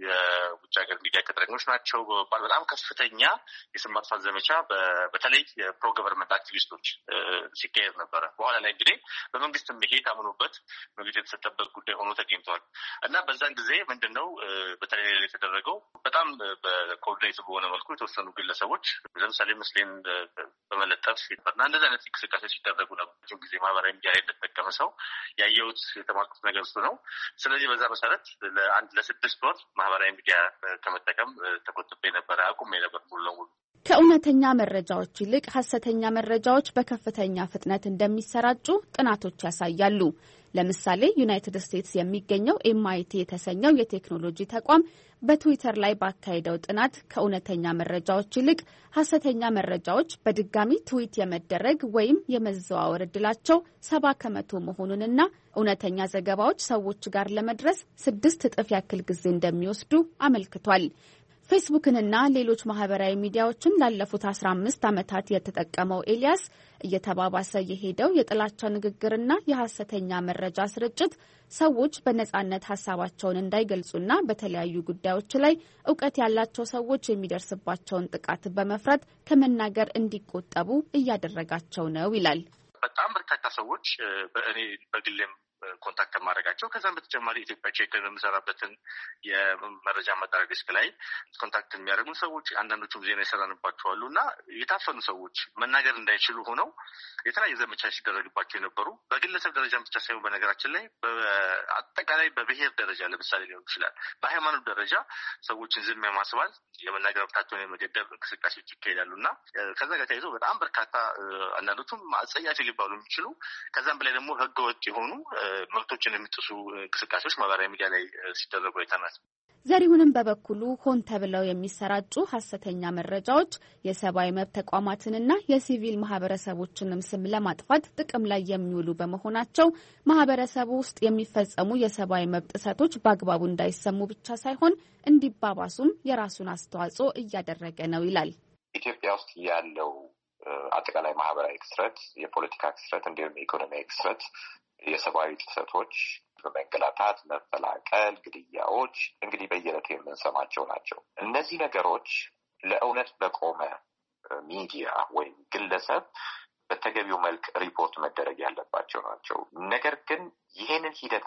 የውጭ ሀገር ሚዲያ ቅጥረኞች ናቸው በመባል በጣም ከፍተኛ የስም ማጥፋት ዘመቻ በተለይ የፕሮ ገቨርንመንት አክቲቪስቶች ሲካሄድ ነበረ። በኋላ ላይ እንግዲህ በመንግስትም ይሄ ታምኖበት መግለጫ የተሰጠበት ጉዳይ ሆኖ ተገኝቷል እና በዛን ጊዜ ምንድነው በተለይ የተደረገው በጣም በኮኦርዲኔት በሆነ መልኩ የተወሰኑ ግለሰቦች ለምሳሌ ምስሌን በመለጠፍ እና እንደዚህ አይነት እንቅስቃሴ ሲደረጉ ነበር። ጊዜ ማህበራዊ ሚዲያ ላይ እንደተጠቀመ ሰው ያየሁት የተማርኩት ነገር እሱ ነው። ስለዚህ በዛ መሰረት ለአንድ ለስድስት ወር ማህበራዊ ሚዲያ ከመጠቀም ተቆጥቤ ነበረ፣ አቁሜ ነበር ሙሉ ለሙሉ። ከእውነተኛ መረጃዎች ይልቅ ሐሰተኛ መረጃዎች በከፍተኛ ፍጥነት እንደሚሰራጩ ጥናቶች ያሳያሉ። ለምሳሌ ዩናይትድ ስቴትስ የሚገኘው ኤምአይቲ የተሰኘው የቴክኖሎጂ ተቋም በትዊተር ላይ ባካሄደው ጥናት ከእውነተኛ መረጃዎች ይልቅ ሐሰተኛ መረጃዎች በድጋሚ ትዊት የመደረግ ወይም የመዘዋወር ዕድላቸው ሰባ ከመቶ መሆኑንና እውነተኛ ዘገባዎች ሰዎች ጋር ለመድረስ ስድስት እጥፍ ያክል ጊዜ እንደሚወስዱ አመልክቷል። ፌስቡክንና ሌሎች ማህበራዊ ሚዲያዎችን ላለፉት አስራ አምስት ዓመታት የተጠቀመው ኤልያስ እየተባባሰ የሄደው የጥላቻ ንግግርና የሐሰተኛ መረጃ ስርጭት ሰዎች በነጻነት ሀሳባቸውን እንዳይገልጹና በተለያዩ ጉዳዮች ላይ እውቀት ያላቸው ሰዎች የሚደርስባቸውን ጥቃት በመፍራት ከመናገር እንዲቆጠቡ እያደረጋቸው ነው ይላል። በጣም በርካታ ሰዎች በእኔ በግሌም ኮንታክት ማድረጋቸው ከዛም በተጨማሪ ኢትዮጵያ ቼክ የምሰራበትን የመረጃ ማጣሪያ ዲስክ ላይ ኮንታክት የሚያደርጉ ሰዎች አንዳንዶቹም ዜና ይሰራንባቸው አሉና የታፈኑ ሰዎች መናገር እንዳይችሉ ሆነው የተለያየ ዘመቻ ሲደረግባቸው የነበሩ በግለሰብ ደረጃ ብቻ ሳይሆን በነገራችን ላይ በአጠቃላይ በብሔር ደረጃ ለምሳሌ ሊሆን ይችላል በሃይማኖት ደረጃ ሰዎችን ዝም የማስባል የመናገር መብታቸውን የመገደብ እንቅስቃሴዎች ይካሄዳሉና ከዛ ጋር ተያይዞ በጣም በርካታ አንዳንዶቹም አጸያፊ ሊባሉ የሚችሉ ከዛም በላይ ደግሞ ህገወጥ የሆኑ መብቶችን የሚጥሱ እንቅስቃሴዎች ማህበራዊ ሚዲያ ላይ ሲደረጉ አይተናል። ዘሪሁንም በበኩሉ ሆን ተብለው የሚሰራጩ ሐሰተኛ መረጃዎች የሰብአዊ መብት ተቋማትንና የሲቪል ማህበረሰቦችንም ስም ለማጥፋት ጥቅም ላይ የሚውሉ በመሆናቸው ማህበረሰቡ ውስጥ የሚፈጸሙ የሰብአዊ መብት ጥሰቶች በአግባቡ እንዳይሰሙ ብቻ ሳይሆን እንዲባባሱም የራሱን አስተዋጽኦ እያደረገ ነው ይላል። ኢትዮጵያ ውስጥ ያለው አጠቃላይ ማህበራዊ ክስረት፣ የፖለቲካ ክስረት እንዲሁም የኢኮኖሚያዊ ክስረት፣ የሰብአዊ ጥሰቶች በመንገላታት፣ መፈላቀል፣ ግድያዎች እንግዲህ በየዕለቱ የምንሰማቸው ናቸው። እነዚህ ነገሮች ለእውነት በቆመ ሚዲያ ወይም ግለሰብ በተገቢው መልክ ሪፖርት መደረግ ያለባቸው ናቸው። ነገር ግን ይሄንን ሂደት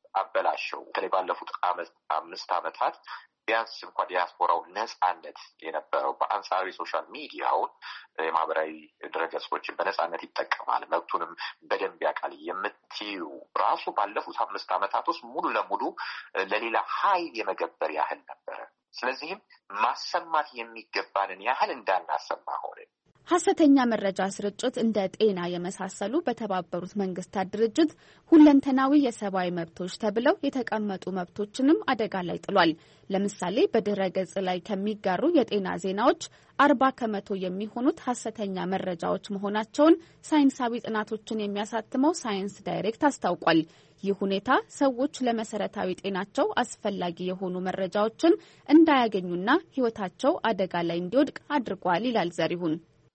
አበላሸው። በተለይ ባለፉት አምስት ዓመታት ቢያንስ እንኳን ዲያስፖራው ነጻነት የነበረው በአንጻራዊ ሶሻል ሚዲያውን የማህበራዊ ድረገጾችን በነጻነት ይጠቀማል፣ መብቱንም በደንብ ያውቃል የምትዩ ራሱ ባለፉት አምስት ዓመታት ውስጥ ሙሉ ለሙሉ ለሌላ ኃይል የመገበር ያህል ነበረ። ስለዚህም ማሰማት የሚገባንን ያህል እንዳናሰማ ሆነ። ሐሰተኛ መረጃ ስርጭት እንደ ጤና የመሳሰሉ በተባበሩት መንግስታት ድርጅት ሁለንተናዊ የሰብአዊ መብቶች ተብለው የተቀመጡ መብቶችንም አደጋ ላይ ጥሏል። ለምሳሌ በድረ ገጽ ላይ ከሚጋሩ የጤና ዜናዎች አርባ ከመቶ የሚሆኑት ሐሰተኛ መረጃዎች መሆናቸውን ሳይንሳዊ ጥናቶችን የሚያሳትመው ሳይንስ ዳይሬክት አስታውቋል። ይህ ሁኔታ ሰዎች ለመሰረታዊ ጤናቸው አስፈላጊ የሆኑ መረጃዎችን እንዳያገኙና ሕይወታቸው አደጋ ላይ እንዲወድቅ አድርጓል ይላል ዘሪሁን።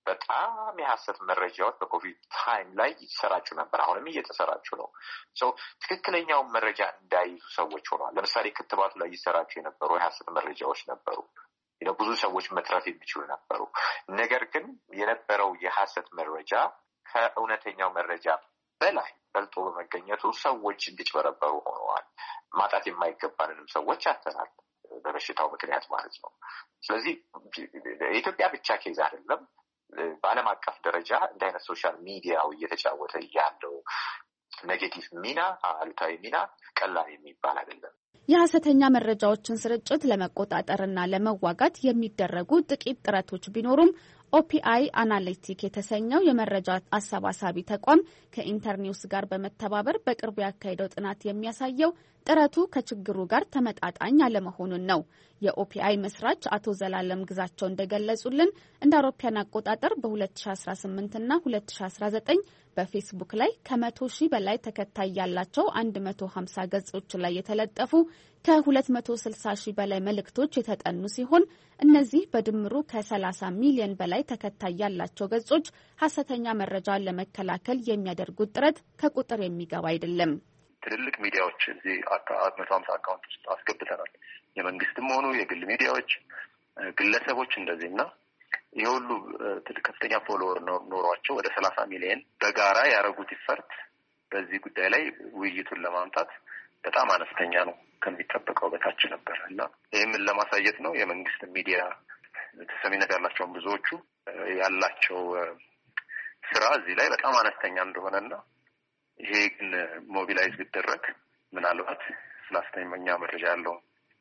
በጣም የሐሰት መረጃዎች በኮቪድ ታይም ላይ ይሰራጩ ነበር። አሁንም እየተሰራጩ ነው። ሰው ትክክለኛውን መረጃ እንዳይዙ ሰዎች ሆኗል። ለምሳሌ ክትባቱ ላይ ይሰራጩ የነበሩ የሐሰት መረጃዎች ነበሩ። ብዙ ሰዎች መትረፍ የሚችሉ ነበሩ። ነገር ግን የነበረው የሐሰት መረጃ ከእውነተኛው መረጃ በላይ በልጦ በመገኘቱ ሰዎች እንዲጭበረበሩ ሆነዋል። ማጣት የማይገባንንም ሰዎች አተናል፣ በበሽታው ምክንያት ማለት ነው። ስለዚህ የኢትዮጵያ ብቻ ኬዝ አይደለም። በዓለም አቀፍ ደረጃ እንደ አይነት ሶሻል ሚዲያው እየተጫወተ ያለው ኔጌቲቭ ሚና፣ አሉታዊ ሚና ቀላል የሚባል አይደለም። የሐሰተኛ መረጃዎችን ስርጭት ለመቆጣጠርና ለመዋጋት የሚደረጉ ጥቂት ጥረቶች ቢኖሩም ኦፒአይ አናሊቲክ የተሰኘው የመረጃ አሰባሳቢ ተቋም ከኢንተርኒውስ ጋር በመተባበር በቅርቡ ያካሄደው ጥናት የሚያሳየው ጥረቱ ከችግሩ ጋር ተመጣጣኝ አለመሆኑን ነው። የኦፒአይ መስራች አቶ ዘላለም ግዛቸው እንደገለጹልን እንደ አውሮፓውያን አቆጣጠር በሁለት ሺ አስራ ስምንት እና ሁለት ሺ አስራ ዘጠኝ በፌስቡክ ላይ ከመቶ ሺህ በላይ ተከታይ ያላቸው አንድ መቶ ሀምሳ ገጾች ላይ የተለጠፉ ከሁለት መቶ ስልሳ ሺህ በላይ መልእክቶች የተጠኑ ሲሆን እነዚህ በድምሩ ከሰላሳ ሚሊዮን በላይ ተከታይ ያላቸው ገጾች ሐሰተኛ መረጃን ለመከላከል የሚያደርጉት ጥረት ከቁጥር የሚገባ አይደለም። ትልልቅ ሚዲያዎች እዚህ መቶ ሀምሳ አካውንት ውስጥ አስገብተናል። የመንግስትም ሆኑ የግል ሚዲያዎች፣ ግለሰቦች እንደዚህና ይህ ሁሉ ከፍተኛ ፎሎወር ኖሯቸው ወደ ሰላሳ ሚሊዮን በጋራ ያደረጉት ይፈርት በዚህ ጉዳይ ላይ ውይይቱን ለማምጣት በጣም አነስተኛ ነው፣ ከሚጠበቀው በታች ነበር እና ይህምን ለማሳየት ነው። የመንግስት ሚዲያ ተሰሚነት ያላቸውን ብዙዎቹ ያላቸው ስራ እዚህ ላይ በጣም አነስተኛ እንደሆነና ይሄ ግን ሞቢላይዝ ቢደረግ ምናልባት ስለ ሐሰተኛ መረጃ ያለው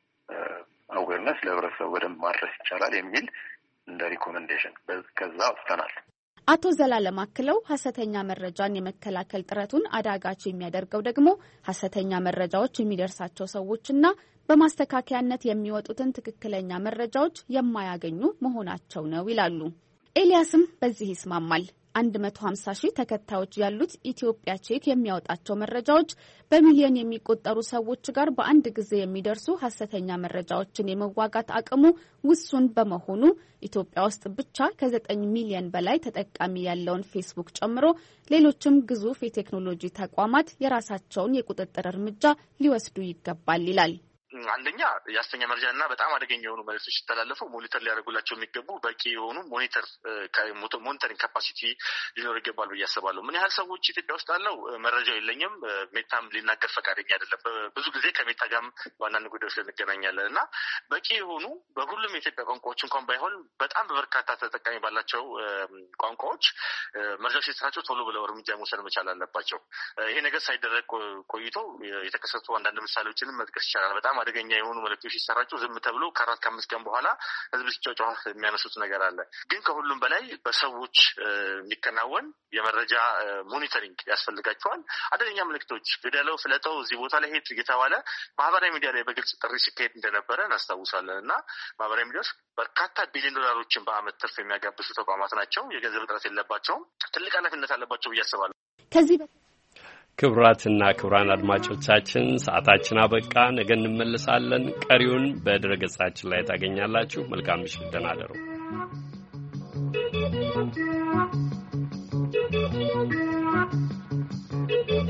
አዌርነስ ለህብረተሰቡ በደንብ ማድረስ ይቻላል የሚል እንደ ሪኮመንዴሽን ከዛ ወጥተናል። አቶ ዘላለም አክለው ሐሰተኛ መረጃን የመከላከል ጥረቱን አዳጋች የሚያደርገው ደግሞ ሐሰተኛ መረጃዎች የሚደርሳቸው ሰዎችና በማስተካከያነት የሚወጡትን ትክክለኛ መረጃዎች የማያገኙ መሆናቸው ነው ይላሉ። ኤልያስም በዚህ ይስማማል። አንድ መቶ ሀምሳ ሺህ ተከታዮች ያሉት ኢትዮጵያ ቼክ የሚያወጣቸው መረጃዎች በሚሊዮን የሚቆጠሩ ሰዎች ጋር በአንድ ጊዜ የሚደርሱ ሐሰተኛ መረጃዎችን የመዋጋት አቅሙ ውሱን በመሆኑ ኢትዮጵያ ውስጥ ብቻ ከዘጠኝ ሚሊዮን በላይ ተጠቃሚ ያለውን ፌስቡክ ጨምሮ ሌሎችም ግዙፍ የቴክኖሎጂ ተቋማት የራሳቸውን የቁጥጥር እርምጃ ሊወስዱ ይገባል ይላል። አንደኛ የሐሰተኛ መረጃና በጣም አደገኛ የሆኑ መልእክቶች ሲተላለፉ ሞኒተር ሊያደርጉላቸው የሚገቡ በቂ የሆኑ ሞኒተር ሞኒተሪንግ ካፓሲቲ ሊኖር ይገባል ብዬ አስባለሁ። ምን ያህል ሰዎች ኢትዮጵያ ውስጥ አለው መረጃው የለኝም። ሜታም ሊናገር ፈቃደኛ አይደለም። ብዙ ጊዜ ከሜታ ጋርም ዋናን ጉዳዮች ልንገናኛለን እና በቂ የሆኑ በሁሉም የኢትዮጵያ ቋንቋዎች እንኳን ባይሆን በጣም በበርካታ ተጠቃሚ ባላቸው ቋንቋዎች መረጃዎች ሲሰራጩ ቶሎ ብለው እርምጃ መውሰድ መቻል አለባቸው። ይሄ ነገር ሳይደረግ ቆይቶ የተከሰቱ አንዳንድ ምሳሌዎችንም መጥቀስ ይቻላል። በጣም አደገኛ የሆኑ መልእክቶች ሲሰራጩ ዝም ተብሎ ከአራት ከአምስት ቀን በኋላ ህዝብ ሲጫጫ የሚያነሱት ነገር አለ። ግን ከሁሉም በላይ በሰዎች የሚከናወን የመረጃ ሞኒተሪንግ ያስፈልጋቸዋል። አደገኛ መልእክቶች ግደለው፣ ፍለጠው፣ እዚህ ቦታ ላይ ሄድ እየተባለ ማህበራዊ ሚዲያ ላይ በግልጽ ጥሪ ሲካሄድ እንደነበረ እናስታውሳለን እና ማህበራዊ ሚዲያዎች በርካታ ቢሊዮን ዶላሮችን በአመት ትርፍ የሚያጋብሱ ተቋማት ናቸው። የገንዘብ እጥረት የለባቸውም። ትልቅ ኃላፊነት አለባቸው ብዬ አስባለሁ። ከዚህ ክቡራትና ክቡራን አድማጮቻችን ሰዓታችን አበቃ። ነገ እንመለሳለን። ቀሪውን በድረገጻችን ላይ ታገኛላችሁ። መልካም ምሽት፣ ደህና እደሩ።